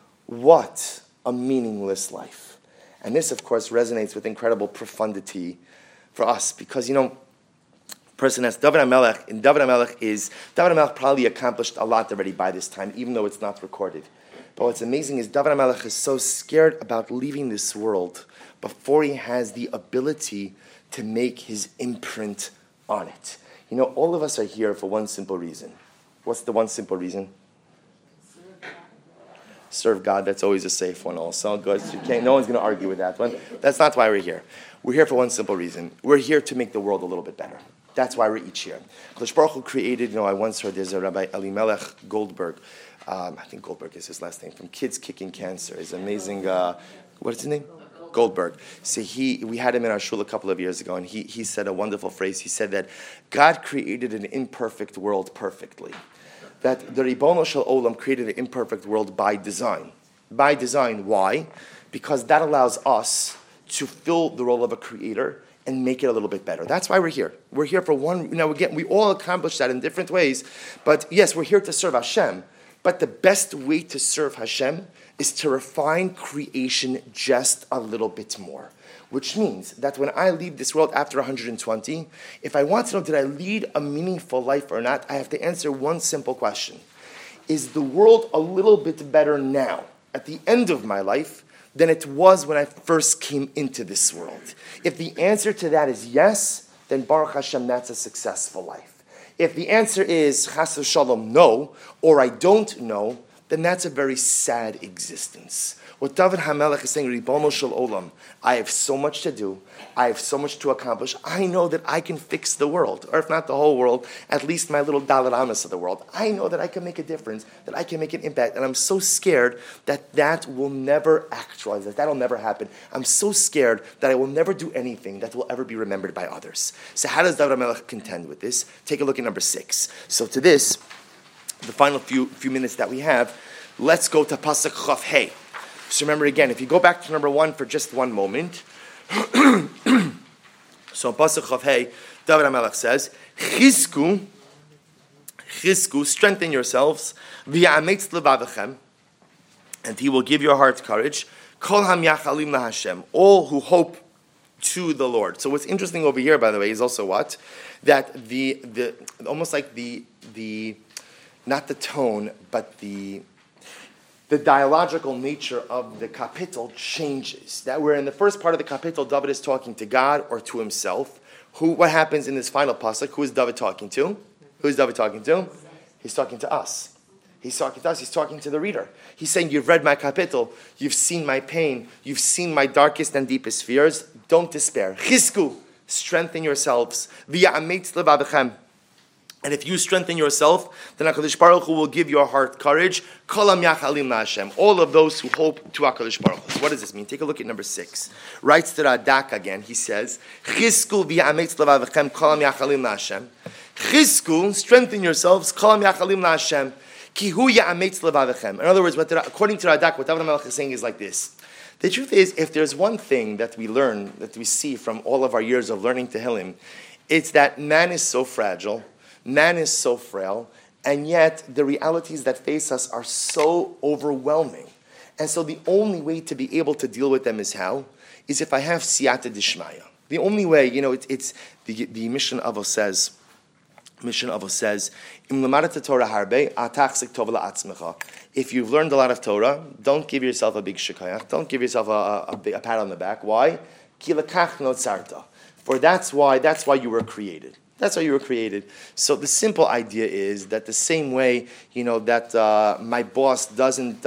what a meaningless life. And this, of course, resonates with incredible profundity for us because, person as David HaMelech, and David HaMelech probably accomplished a lot already by this time, even though it's not recorded. But what's amazing is David HaMelech is so scared about leaving this world before he has the ability to make his imprint on it. All of us are here for one simple reason. What's the one simple reason? Serve God. That's always a safe one also. Good. No one's going to argue with that one. That's not why we're here. We're here for one simple reason. We're here to make the world a little bit better. That's why we're each here. Kadosh Baruch Hu created, I once heard there's a Rabbi Elimelech Goldberg. I think Goldberg is his last name, from Kids Kicking Cancer. He's amazing, what is his name? Goldberg. So we had him in our shul a couple of years ago, and he said a wonderful phrase. He said that God created an imperfect world perfectly. That the Ribono Shel Olam created an imperfect world by design. By design, why? Because that allows us to fill the role of a creator and make it a little bit better. That's why we're here. We're here for one. We all accomplish that in different ways. But yes, we're here to serve Hashem. But the best way to serve Hashem is to refine creation just a little bit more. Which means that when I leave this world after 120, if I want to know did I lead a meaningful life or not, I have to answer one simple question. Is the world a little bit better now, at the end of my life, than it was when I first came into this world? If the answer to that is yes, then Baruch Hashem, that's a successful life. If the answer is chas v'shalom, no, or I don't know, then that's a very sad existence. What David HaMelech is saying, Ribono Shel Olam, I have so much to do, I have so much to accomplish, I know that I can fix the world, or if not the whole world, at least my little Dalet Amos of the world. I know that I can make a difference, that I can make an impact, and I'm so scared that will never actualize, that will never happen. I'm so scared that I will never do anything that will ever be remembered by others. So how does David HaMelech contend with this? Take a look at number 6. So to this, the final few minutes that we have, let's go to Pasuk Chaf Hey. So remember again, if you go back to number 1 for just one moment. So in Pasuk Chaf Hey, David HaMelech says, Chizku, strengthen yourselves, v'yametz levavechem, and he will give your heart courage, kol hamyachalim laHashem, all who hope to the Lord. So what's interesting over here, by the way, is also what? That the almost like the not the tone, but the the dialogical nature of the kapitel changes. That where in the first part of the kapitel, David is talking to God or to himself. What happens in this final pasuk? Who is David talking to? Who is David talking to? He's talking to us. He's talking to us. He's talking to the reader. He's saying, you've read my kapitel. You've seen my pain. You've seen my darkest and deepest fears. Don't despair. Chizku, strengthen yourselves. V'ya'ametz levavechem. And if you strengthen yourself, then HaKadosh Baruch Hu will give your heart courage. Kolam yachalim la'Hashem. All of those who hope to HaKadosh Baruch Hu. So what does this mean? Take a look at number 6. Writes to Radak again. He says, Chizku v'ya'ametz levavechem kolam yachalim la'Hashem. Chizku, strengthen yourselves. Kolam yachalim la'Hashem. Ki hu ya'ametz levavechem. In other words, according to Radak, what David HaMelech is saying is like this. The truth is, if there's one thing that we learn, that we see from all of our years of learning Tehillim, it's that man is so fragile. Man is so frail, and yet the realities that face us are so overwhelming. And so the only way to be able to deal with them is how? Is if I have siyata dishmaya. The only way, it's the Mishnah Avos says, Im lamadata Torah harbe, atachzik tov la'atzmecha. If you've learned a lot of Torah, don't give yourself a big shekayach. Don't give yourself a pat on the back. Why? Ki lekach no tzarta. For that's why you were created. That's why you were created. So the simple idea is that the same way, that my boss doesn't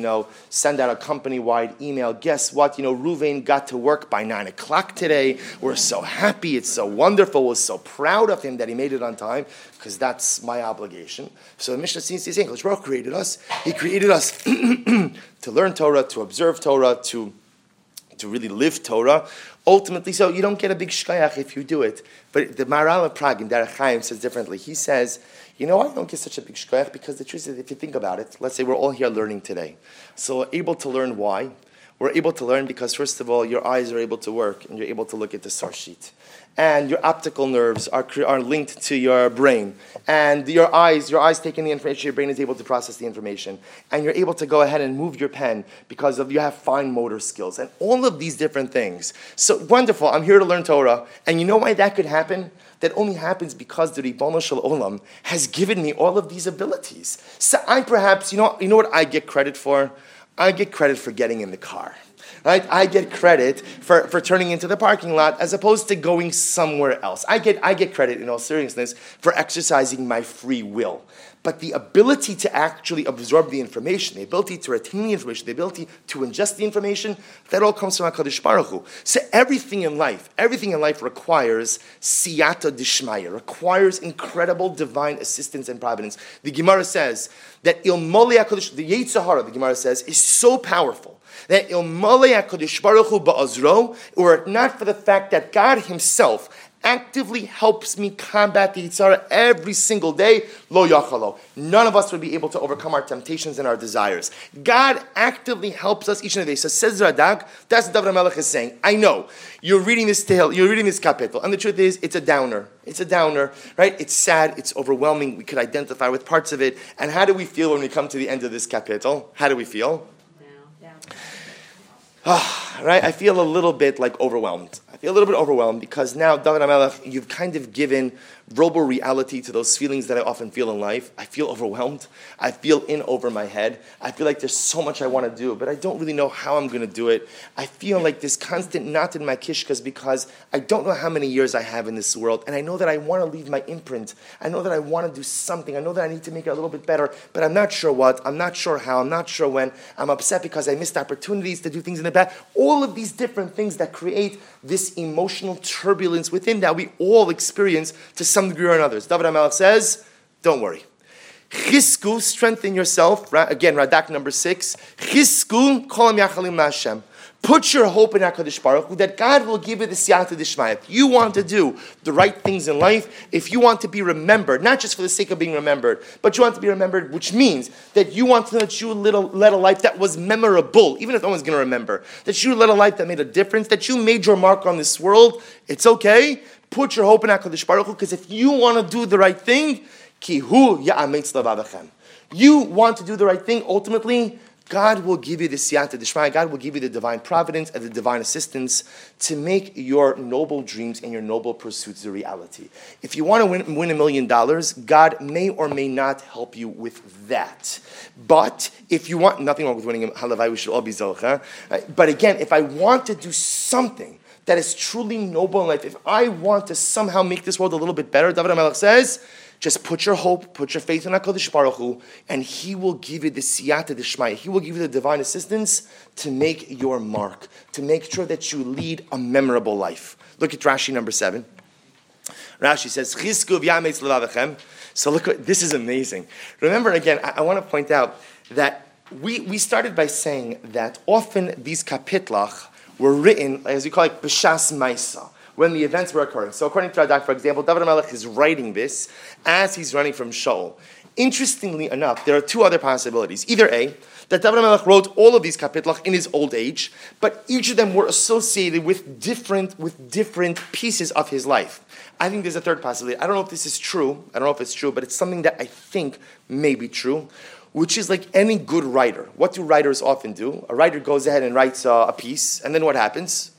send out a company-wide email. Guess what? Ruvain got to work by 9 o'clock today. We're so happy. It's so wonderful. We're so proud of him that he made it on time because that's my obligation. So the Mishnah seems to say, HaKadosh Baruch Hu created us. He created us to learn Torah, to observe Torah, to really live Torah. Ultimately, so you don't get a big shkayach if you do it. But the Maharal of Prague in Derech Chaim says differently. He says, I don't get such a big shkayach because the truth is, if you think about it, let's say we're all here learning today. So we're able to learn why. We're able to learn because, first of all, your eyes are able to work and you're able to look at the source sheet. And your optical nerves are linked to your brain. And your eyes taking the information, your brain is able to process the information. And you're able to go ahead and move your pen because you have fine motor skills. And all of these different things. So wonderful, I'm here to learn Torah. And you know why that could happen? That only happens because the Ribono Shel Olam has given me all of these abilities. So I perhaps, you know what I get credit for? I get credit for getting in the car. Right? I get credit for turning into the parking lot as opposed to going somewhere else. I get credit, in all seriousness, for exercising my free will. But the ability to actually absorb the information, the ability to retain the information, the ability to ingest the information, that all comes from HaKadosh Baruch Hu. So everything in life requires siyata dishmaya, requires incredible divine assistance and providence. The Gemara says that ilmole HaKadosh, the Yetzer Hara, the Gemara says, is so powerful that ilmole HaKadosh Baruch Hu ba'azro, were it not for the fact that God Himself actively helps me combat the Yetzer Hara every single day, lo yachalo. None of us would be able to overcome our temptations and our desires. God actively helps us each and every day. So says Radak, that's what David HaMelech is saying. I know, you're reading this kapitel, and the truth is, it's a downer. It's a downer, right? It's sad, it's overwhelming, we could identify with parts of it. And how do we feel when we come to the end of this kapitel? How do we feel? Right? I feel a little bit overwhelmed. I feel a little bit overwhelmed because now, David HaMelech, you've kind of given verbal reality to those feelings that I often feel in life. I feel overwhelmed. I feel in over my head. I feel like there's so much I want to do, but I don't really know how I'm going to do it. I feel like this constant knot in my kishkas because I don't know how many years I have in this world, and I know that I want to leave my imprint. I know that I want to do something. I know that I need to make it a little bit better, but I'm not sure what. I'm not sure how. I'm not sure when. I'm upset because I missed opportunities to do things in the past. All of these different things that create this emotional turbulence within that we all experience to some degree or another. David HaMelech says, don't worry. Chizku, strengthen yourself. Again, Radak number 6. Chizku, kolam yachalim la'Hashem. Put your hope in HaKadosh Baruch Hu that God will give you the siyata dishmaya. If you want to do the right things in life, if you want to be remembered, not just for the sake of being remembered, but you want to be remembered, which means that you want to know that you led a life that was memorable, even if no one's going to remember, that you led a life that made a difference, that you made your mark on this world, it's okay. Put your hope in HaKadosh Baruch Hu, because if you want to do the right thing, ki hu ya'ametz levavechem. You want to do the right thing, ultimately, God will give you the siyata d'shmaya, God will give you the divine providence and the divine assistance to make your noble dreams and your noble pursuits a reality. If you want to win $1 million, God may or may not help you with that. But if you want, nothing wrong with winning a halavai, we should all be zocha. But again, if I want to do something that is truly noble in life, if I want to somehow make this world a little bit better, David HaMelech says, just put your hope, put your faith in HaKadosh Baruch Hu, and He will give you the siyata d'shmaya. He will give you the divine assistance to make your mark, to make sure that you lead a memorable life. Look at Rashi number 7. Rashi says, Chizku v'yametz levavechem. So look, this is amazing. Remember again, I want to point out that we started by saying that often these kapitlach were written, as we call it, b'shas maisa, when the events were occurring. So according to Radak, for example, David HaMelech is writing this as he's running from Shaul. Interestingly enough, there are two other possibilities. Either A, that David HaMelech wrote all of these kapitlach in his old age, but each of them were associated with different pieces of his life. I think there's a third possibility. I don't know if this is true. I don't know if it's true, but it's something that I think may be true, which is like any good writer. What do writers often do? A writer goes ahead and writes a piece, and then what happens?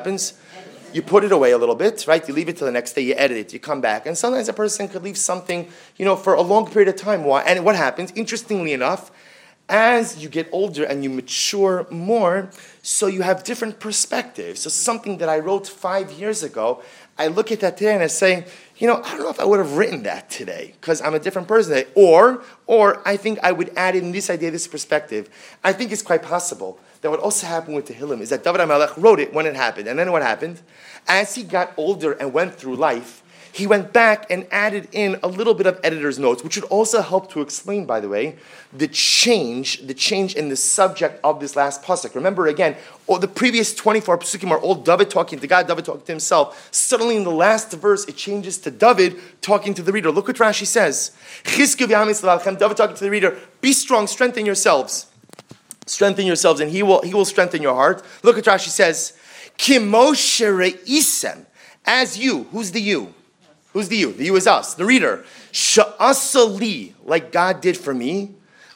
You put it away a little bit, right? You leave it till the next day, you edit it, you come back. And sometimes a person could leave something, for a long period of time. Why? And what happens? Interestingly enough, as you get older and you mature more, so you have different perspectives. So something that I wrote 5 years ago, I look at that today and I say, I don't know if I would have written that today because I'm a different person today. Or I think I would add in this idea, this perspective. I think it's quite possible that what also happened with Tehillim is that David HaMelech wrote it when it happened. And then what happened? As he got older and went through life, he went back and added in a little bit of editor's notes, which would also help to explain, by the way, the change in the subject of this last pasuk. Remember again, all the previous 24 pasukim are all David talking to God, David talking to himself. Suddenly in the last verse, it changes to David talking to the reader. Look what Rashi says. David talking to the reader, be strong, strengthen yourselves. Strengthen yourselves, and he will strengthen your heart. Look what Rashi says. Kimoshe re'isem, as you. Who's the you? Who's the you? The you is us, the reader. Sha'asali, like God did for me.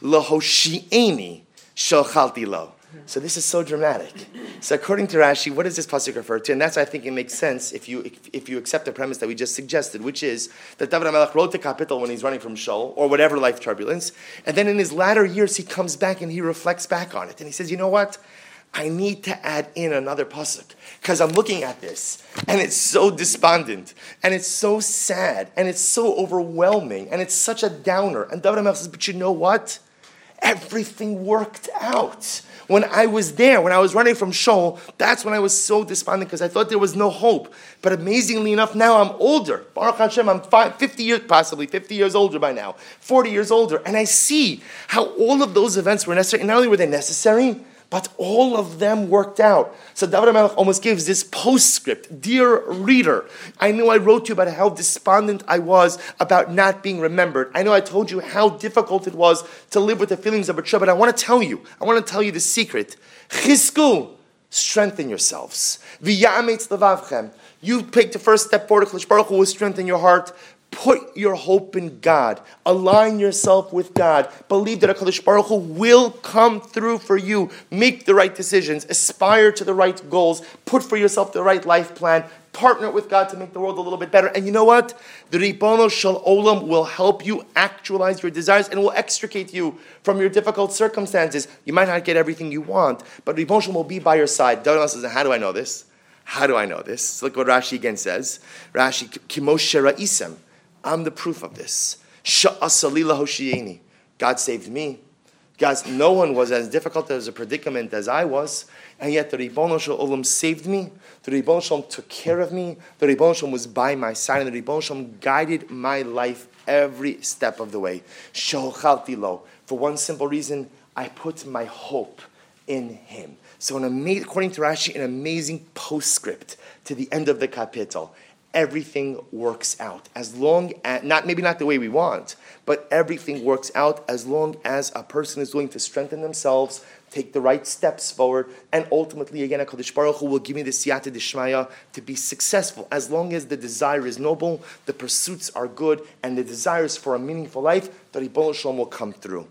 Lahoshi'eni shalchalti lo. So this is so dramatic. So according to Rashi, what does this pasuk refer to? And that's why I think it makes sense if you accept the premise that we just suggested, which is that David HaMelech wrote the kapitel when he's running from Shaul, or whatever life turbulence, and then in his latter years he comes back and he reflects back on it. And he says, you know what? I need to add in another pasuk because I'm looking at this and it's so despondent and it's so sad and it's so overwhelming and it's such a downer. And David HaMelech says, but you know what? Everything worked out. When I was there, when I was running from Shaul, that's when I was so despondent because I thought there was no hope. But amazingly enough, now I'm older. Baruch Hashem, I'm 50 years older by now, 40 years older. And I see how all of those events were necessary. And not only were they necessary, but all of them worked out. So David HaMelech almost gives this postscript. Dear reader, I know I wrote to you about how despondent I was about not being remembered. I know I told you how difficult it was to live with the feelings of betrayal, but I want to tell you the secret. Chizku, strengthen yourselves. V'yametz levavchem. You take the first step forward. HaKadosh Baruch Hu will strengthen your heart. Put your hope in God. Align yourself with God. Believe that HaKadosh Baruch Hu will come through for you. Make the right decisions. Aspire to the right goals. Put for yourself the right life plan. Partner with God to make the world a little bit better. And you know what? The Ribono Shel Olam will help you actualize your desires and will extricate you from your difficult circumstances. You might not get everything you want, but Ribono Shel Olam will be by your side. David says, how do I know this? How do I know this? Look what Rashi again says. Rashi, Kimoshe ra'isem. I'm the proof of this. Sha'asali lahoshi'eni. God saved me. Guys, no one was as difficult as a predicament as I was, and yet the Ribono Shel Olam saved me. The Ribono Shel Olam took care of me. The Ribono Shel Olam was by my side, and the Ribono Shel Olam guided my life every step of the way. Shochalti lo. For one simple reason, I put my hope in Him. So, according to Rashi, an amazing postscript to the end of the kapitel. Everything works out as long as, maybe not the way we want, but everything works out as long as a person is willing to strengthen themselves, take the right steps forward, and ultimately, again, HaKadosh Baruch Hu will give me the siyata d'shmaya to be successful. As long as the desire is noble, the pursuits are good, and the desires for a meaningful life, the Ribono Shel Olam will come through.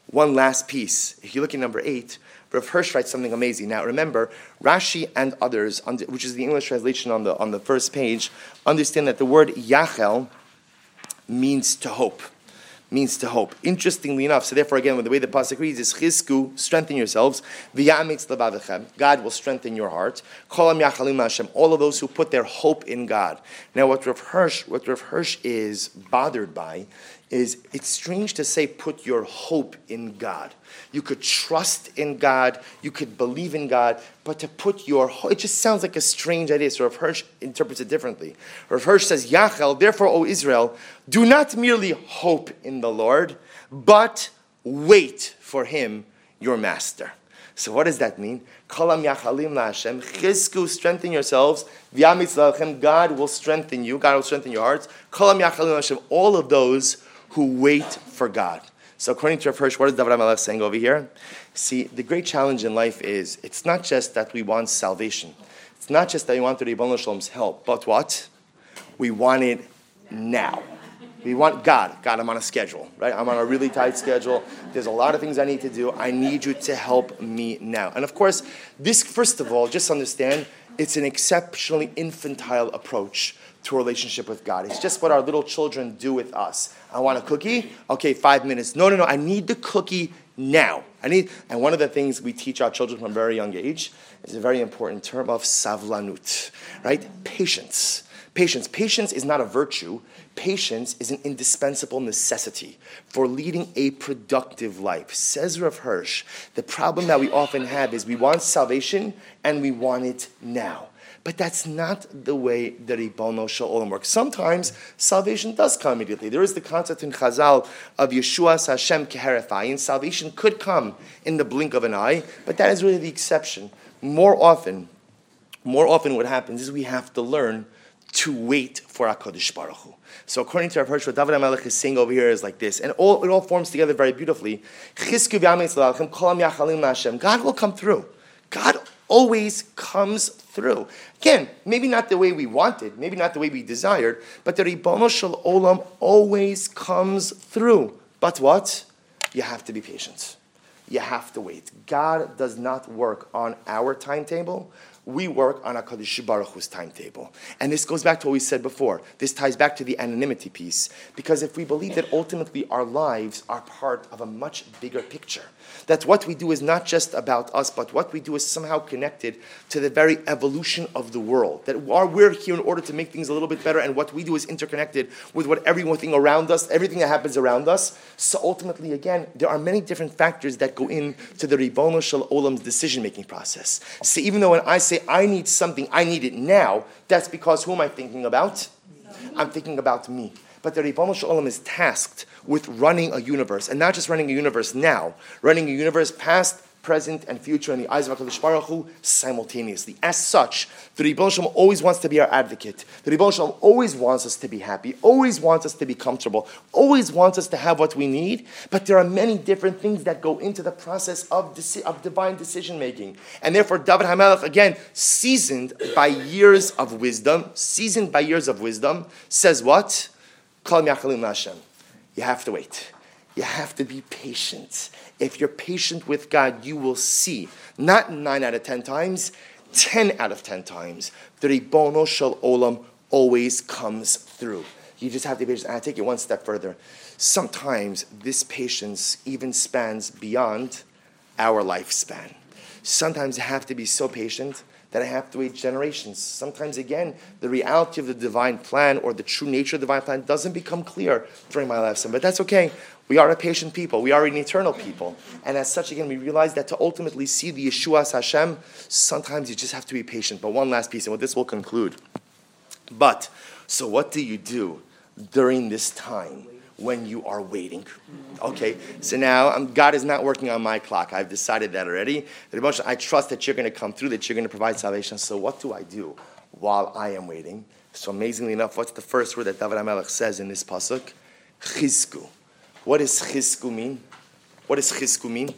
One last piece. If you look at number 8, Rav Hirsch writes something amazing. Now remember, Rashi and others, which is the English translation on the first page, understand that the word yachel means to hope. Interestingly enough, so therefore again, the way the pasuk reads is chizku, strengthen yourselves, v'yamitz lebavechem, God will strengthen your heart. Kolam yachalim Hashem, all of those who put their hope in God. Now, what Rav Hirsch is bothered by is it's strange to say put your hope in God. You could trust in God, you could believe in God, but to put your hope, it just sounds like a strange idea. So Rav Hirsch interprets it differently. Rav Hirsch says, Yachel, therefore, O Israel, do not merely hope in the Lord, but wait for Him, your master. So what does that mean? Kolam yachalim la'Hashem, chizku, strengthen yourselves, v'yamitz la'Hashem, God will strengthen you, God will strengthen your hearts. Kolam yachalim la'Hashem, all of those who wait for God. So according to Rav Hirsch, what is David HaMelech saying over here? See, the great challenge in life is, it's not just that we want salvation. It's not just that we want the Ribono Shel Olam's help, but what? We want it now. We want God. God, I'm on a schedule, right? I'm on a really tight schedule. There's a lot of things I need to do. I need you to help me now. And of course, this, first of all, just understand, it's an exceptionally infantile approach to a relationship with God. It's just what our little children do with us. I want a cookie? Okay, 5 minutes. No, I need the cookie now. And one of the things we teach our children from a very young age is a very important term of savlanut, right? Patience. Patience is not a virtue. Patience is an indispensable necessity for leading a productive life. Says Rav Hirsch, the problem that we often have is we want salvation and we want it now. But that's not the way the Ribono Shel Olam works. Sometimes salvation does come immediately. There is the concept in Chazal of Yeshuas Hashem keheref ayin. Salvation could come in the blink of an eye, but that is really the exception. More often what happens is we have to learn to wait for HaKadosh Baruch Hu. So according to Rav Hirsch, what David HaMelech is saying over here is like this, and it all forms together very beautifully. God will come through. God always comes through. Again, maybe not the way we wanted, maybe not the way we desired, but the Ribono Shel Olam always comes through. But what? You have to be patient. You have to wait. God does not work on our timetable. We work on HaKadosh Baruch Hu's timetable. And this goes back to what we said before. This ties back to the anonymity piece. Because if we believe that ultimately our lives are part of a much bigger picture, that what we do is not just about us, but what we do is somehow connected to the very evolution of the world. That we're here in order to make things a little bit better, and what we do is interconnected with what everything around us, everything that happens around us. So ultimately, again, there are many different factors that go into the Ribono Shel Olam's decision-making process. So even though when I say I need something, I need it now, that's because who am I thinking about? I'm thinking about me. But the Ribono Shel Olam is tasked with running a universe, and not just running a universe now, running a universe past, present, and future in the eyes of HaKadosh Baruch Hu simultaneously. As such, the Ribono Shel Olam always wants to be our advocate. The Ribono Shel Olam always wants us to be happy, always wants us to be comfortable, always wants us to have what we need, but there are many different things that go into the process of divine decision-making. And therefore, David HaMelech, again, seasoned by years of wisdom, says what? Kol Yachalim Hashem. You have to wait. You have to be patient. If you're patient with God, you will see, not 9 out of 10 times, 10 out of 10 times, the Ribono Shel Olam always comes through. You just have to be patient. And I take it one step further. Sometimes this patience even spans beyond our lifespan. Sometimes you have to be so patient that I have to wait generations. Sometimes, again, the reality of the divine plan or the true nature of the divine plan doesn't become clear during my lifetime. But that's okay. We are a patient people. We are an eternal people. And as such, again, we realize that to ultimately see the Yeshuas Hashem, sometimes you just have to be patient. But one last piece, and with this we'll conclude. So what do you do during this time when you are waiting? Okay, so now God is not working on my clock. I've decided that already. I trust that you're going to come through, that you're going to provide salvation. So what do I do while I am waiting? So amazingly enough, what's the first word that David HaMelech says in this pasuk? Chizku. What does chizku mean? What does chizku mean?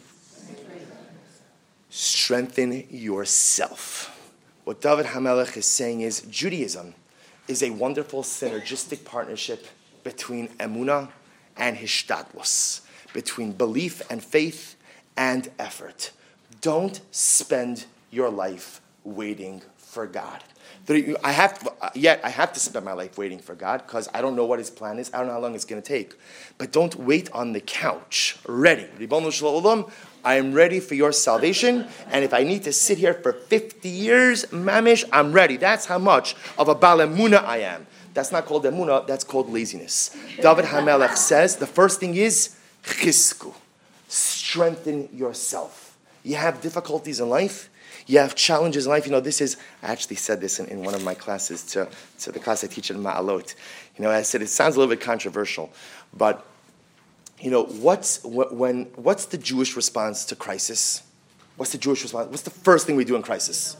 Strengthen yourself. What David HaMelech is saying is Judaism is a wonderful synergistic partnership between emunah and hishtadlus, between belief and faith and effort. Don't spend your life waiting for God. I have to spend my life waiting for God because I don't know what His plan is. I don't know how long it's going to take. But don't wait on the couch. Ready. Ribono shel olam, I am ready for your salvation. And if I need to sit here for 50 years, mamish, I'm ready. That's how much of a bal emunah I am. That's not called emunah, that's called laziness. David HaMelech says the first thing is chisku. Strengthen yourself. You have difficulties in life. You have challenges in life. I actually said this in one of my classes to the class I teach at Ma'alot. I said it sounds a little bit controversial, but what's the Jewish response to crisis? What's the Jewish response? What's the first thing we do in crisis?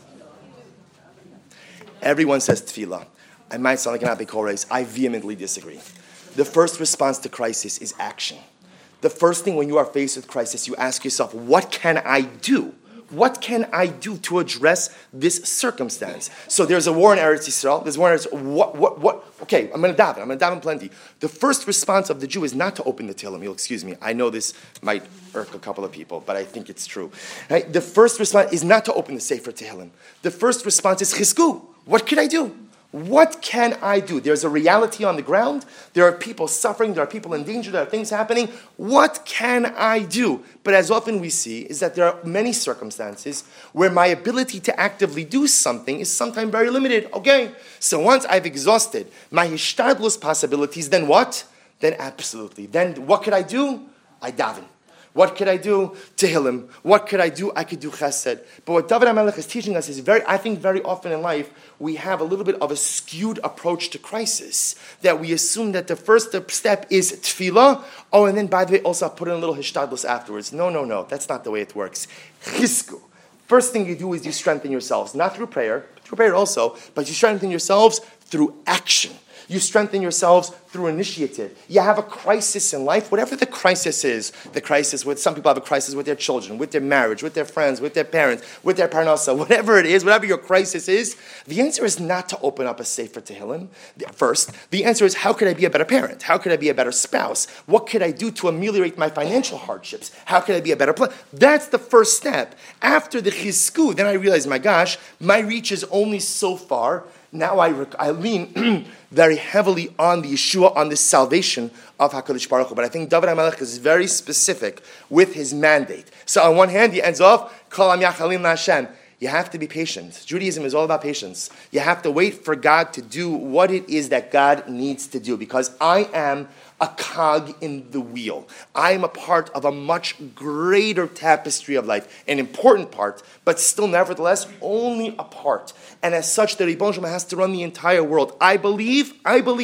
Everyone says tefillah. I might sound like an apikoros. I vehemently disagree. The first response to crisis is action. The first thing when you are faced with crisis, you ask yourself, what can I do? What can I do to address this circumstance? So there's a war in Eretz Yisrael. There's war in Eretz Yisrael. What? Okay, I'm going to daven plenty. The first response of the Jew is not to open the Tehillim. You'll excuse me. I know this might irk a couple of people, but I think it's true. Right? The first response is not to open the Sefer Tehillim. The first response is chizku. What could I do? What can I do? There's a reality on the ground. There are people suffering. There are people in danger. There are things happening. What can I do? But as often we see is that there are many circumstances where my ability to actively do something is sometimes very limited. Okay, so once I've exhausted my hishtadlus possibilities, then what? Then absolutely. Then what could I do? I daven. What could I do? Tehillim. What could I do? I could do chesed. But what David HaMelech is teaching us is I think very often in life, we have a little bit of a skewed approach to crisis. That we assume that the first step is tefillah. Oh, and then by the way, also I'll put in a little hishtadlus afterwards. No. That's not the way it works. Chisku. First thing you do is you strengthen yourselves. Not through prayer also, but you strengthen yourselves through action. You strengthen yourselves through initiative. You have a crisis in life, whatever the crisis is. The crisis with, some people have a crisis with their children, with their marriage, with their friends, with their parents, with their parnasa, whatever it is, whatever your crisis is. The answer is not to open up a Sefer Tehillim first. The answer is, how could I be a better parent? How could I be a better spouse? What could I do to ameliorate my financial hardships? How could I be a better player? That's the first step. After the chizku, then I realize, my gosh, my reach is only so far. Now I lean very heavily on the Yeshua, on the salvation of HaKadosh Baruch Hu. But I think David HaMelech is very specific with his mandate. So on one hand, he ends off, Kol Am Yachalim LaHashem. You have to be patient. Judaism is all about patience. You have to wait for God to do what it is that God needs to do. Because I am a cog in the wheel. I am a part of a much greater tapestry of life. An important part, but still nevertheless only a part. And as such, the Ribono Shel Olam has to run the entire world. I believe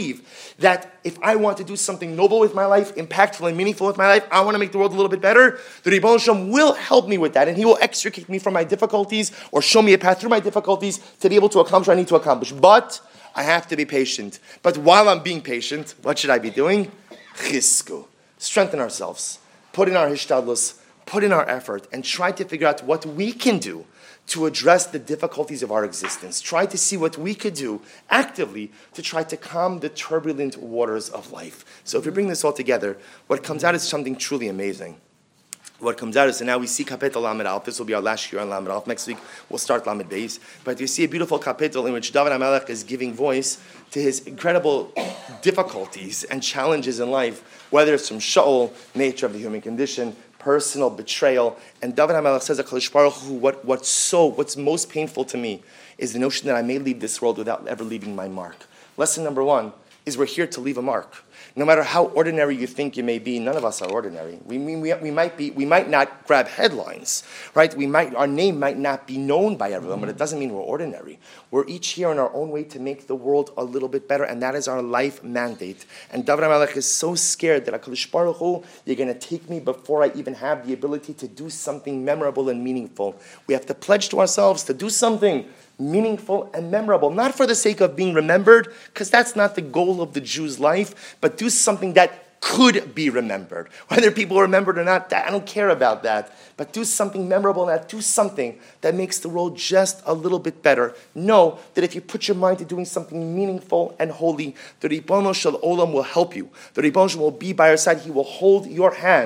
that if I want to do something noble with my life, impactful and meaningful with my life, I want to make the world a little bit better, the Ribono Shel Olam will help me with that, and He will extricate me from my difficulties or show me a path through my difficulties to be able to accomplish what I need to accomplish. But I have to be patient. But while I'm being patient, what should I be doing? Chisku. Strengthen ourselves. Put in our hishtadlus, put in our effort, and try to figure out what we can do to address the difficulties of our existence. Try to see what we could do actively to try to calm the turbulent waters of life. So if we bring this all together, what comes out is something truly amazing. What comes out is, and now we see Kapitel Lamed Aleph. This will be our last year on Lamed Aleph. Next week we'll start Lamed Beis. But you see a beautiful Kapitel in which David HaMelech is giving voice to his incredible difficulties and challenges in life, whether it's from Shaul, nature of the human condition, personal betrayal. And David HaMelech says, HaKadosh Baruch Hu, what's most painful to me is the notion that I may leave this world without ever leaving my mark. Lesson number one is we're here to leave a mark. No matter how ordinary you think you may be, none of us are ordinary. We might not grab headlines, right? Our name might not be known by everyone, but it doesn't mean we're ordinary. We're each here in our own way to make the world a little bit better, and that is our life mandate. And David HaMelech is so scared that HaKadosh Baruch Hu, you're going to take me before I even have the ability to do something memorable and meaningful. We have to pledge to ourselves to do something meaningful and memorable, not for the sake of being remembered, because that's not the goal of the Jew's life, but do something that could be remembered. Whether people remember it or not, I don't care about that. But do something memorable and do something that makes the world just a little bit better. Know that if you put your mind to doing something meaningful and holy, the Ribono Shel Olam will help you. The Ribono Shel Olam will be by your side. He will hold your hand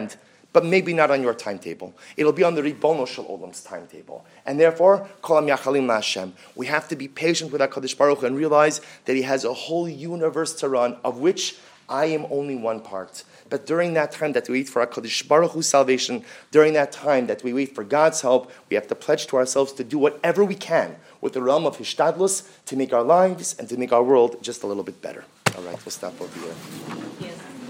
but maybe not on your timetable. It'll be on the Ribono Shel Olam's timetable. And therefore, Kol HaMyachalim LaHashem. We have to be patient with HaKadosh Baruch Hu and realize that He has a whole universe to run, of which I am only one part. But during that time that we wait for HaKadosh Baruch Hu's salvation, during that time that we wait for God's help, we have to pledge to ourselves to do whatever we can with the realm of Hishtadlus to make our lives and to make our world just a little bit better. All right, we'll stop over here. Yes.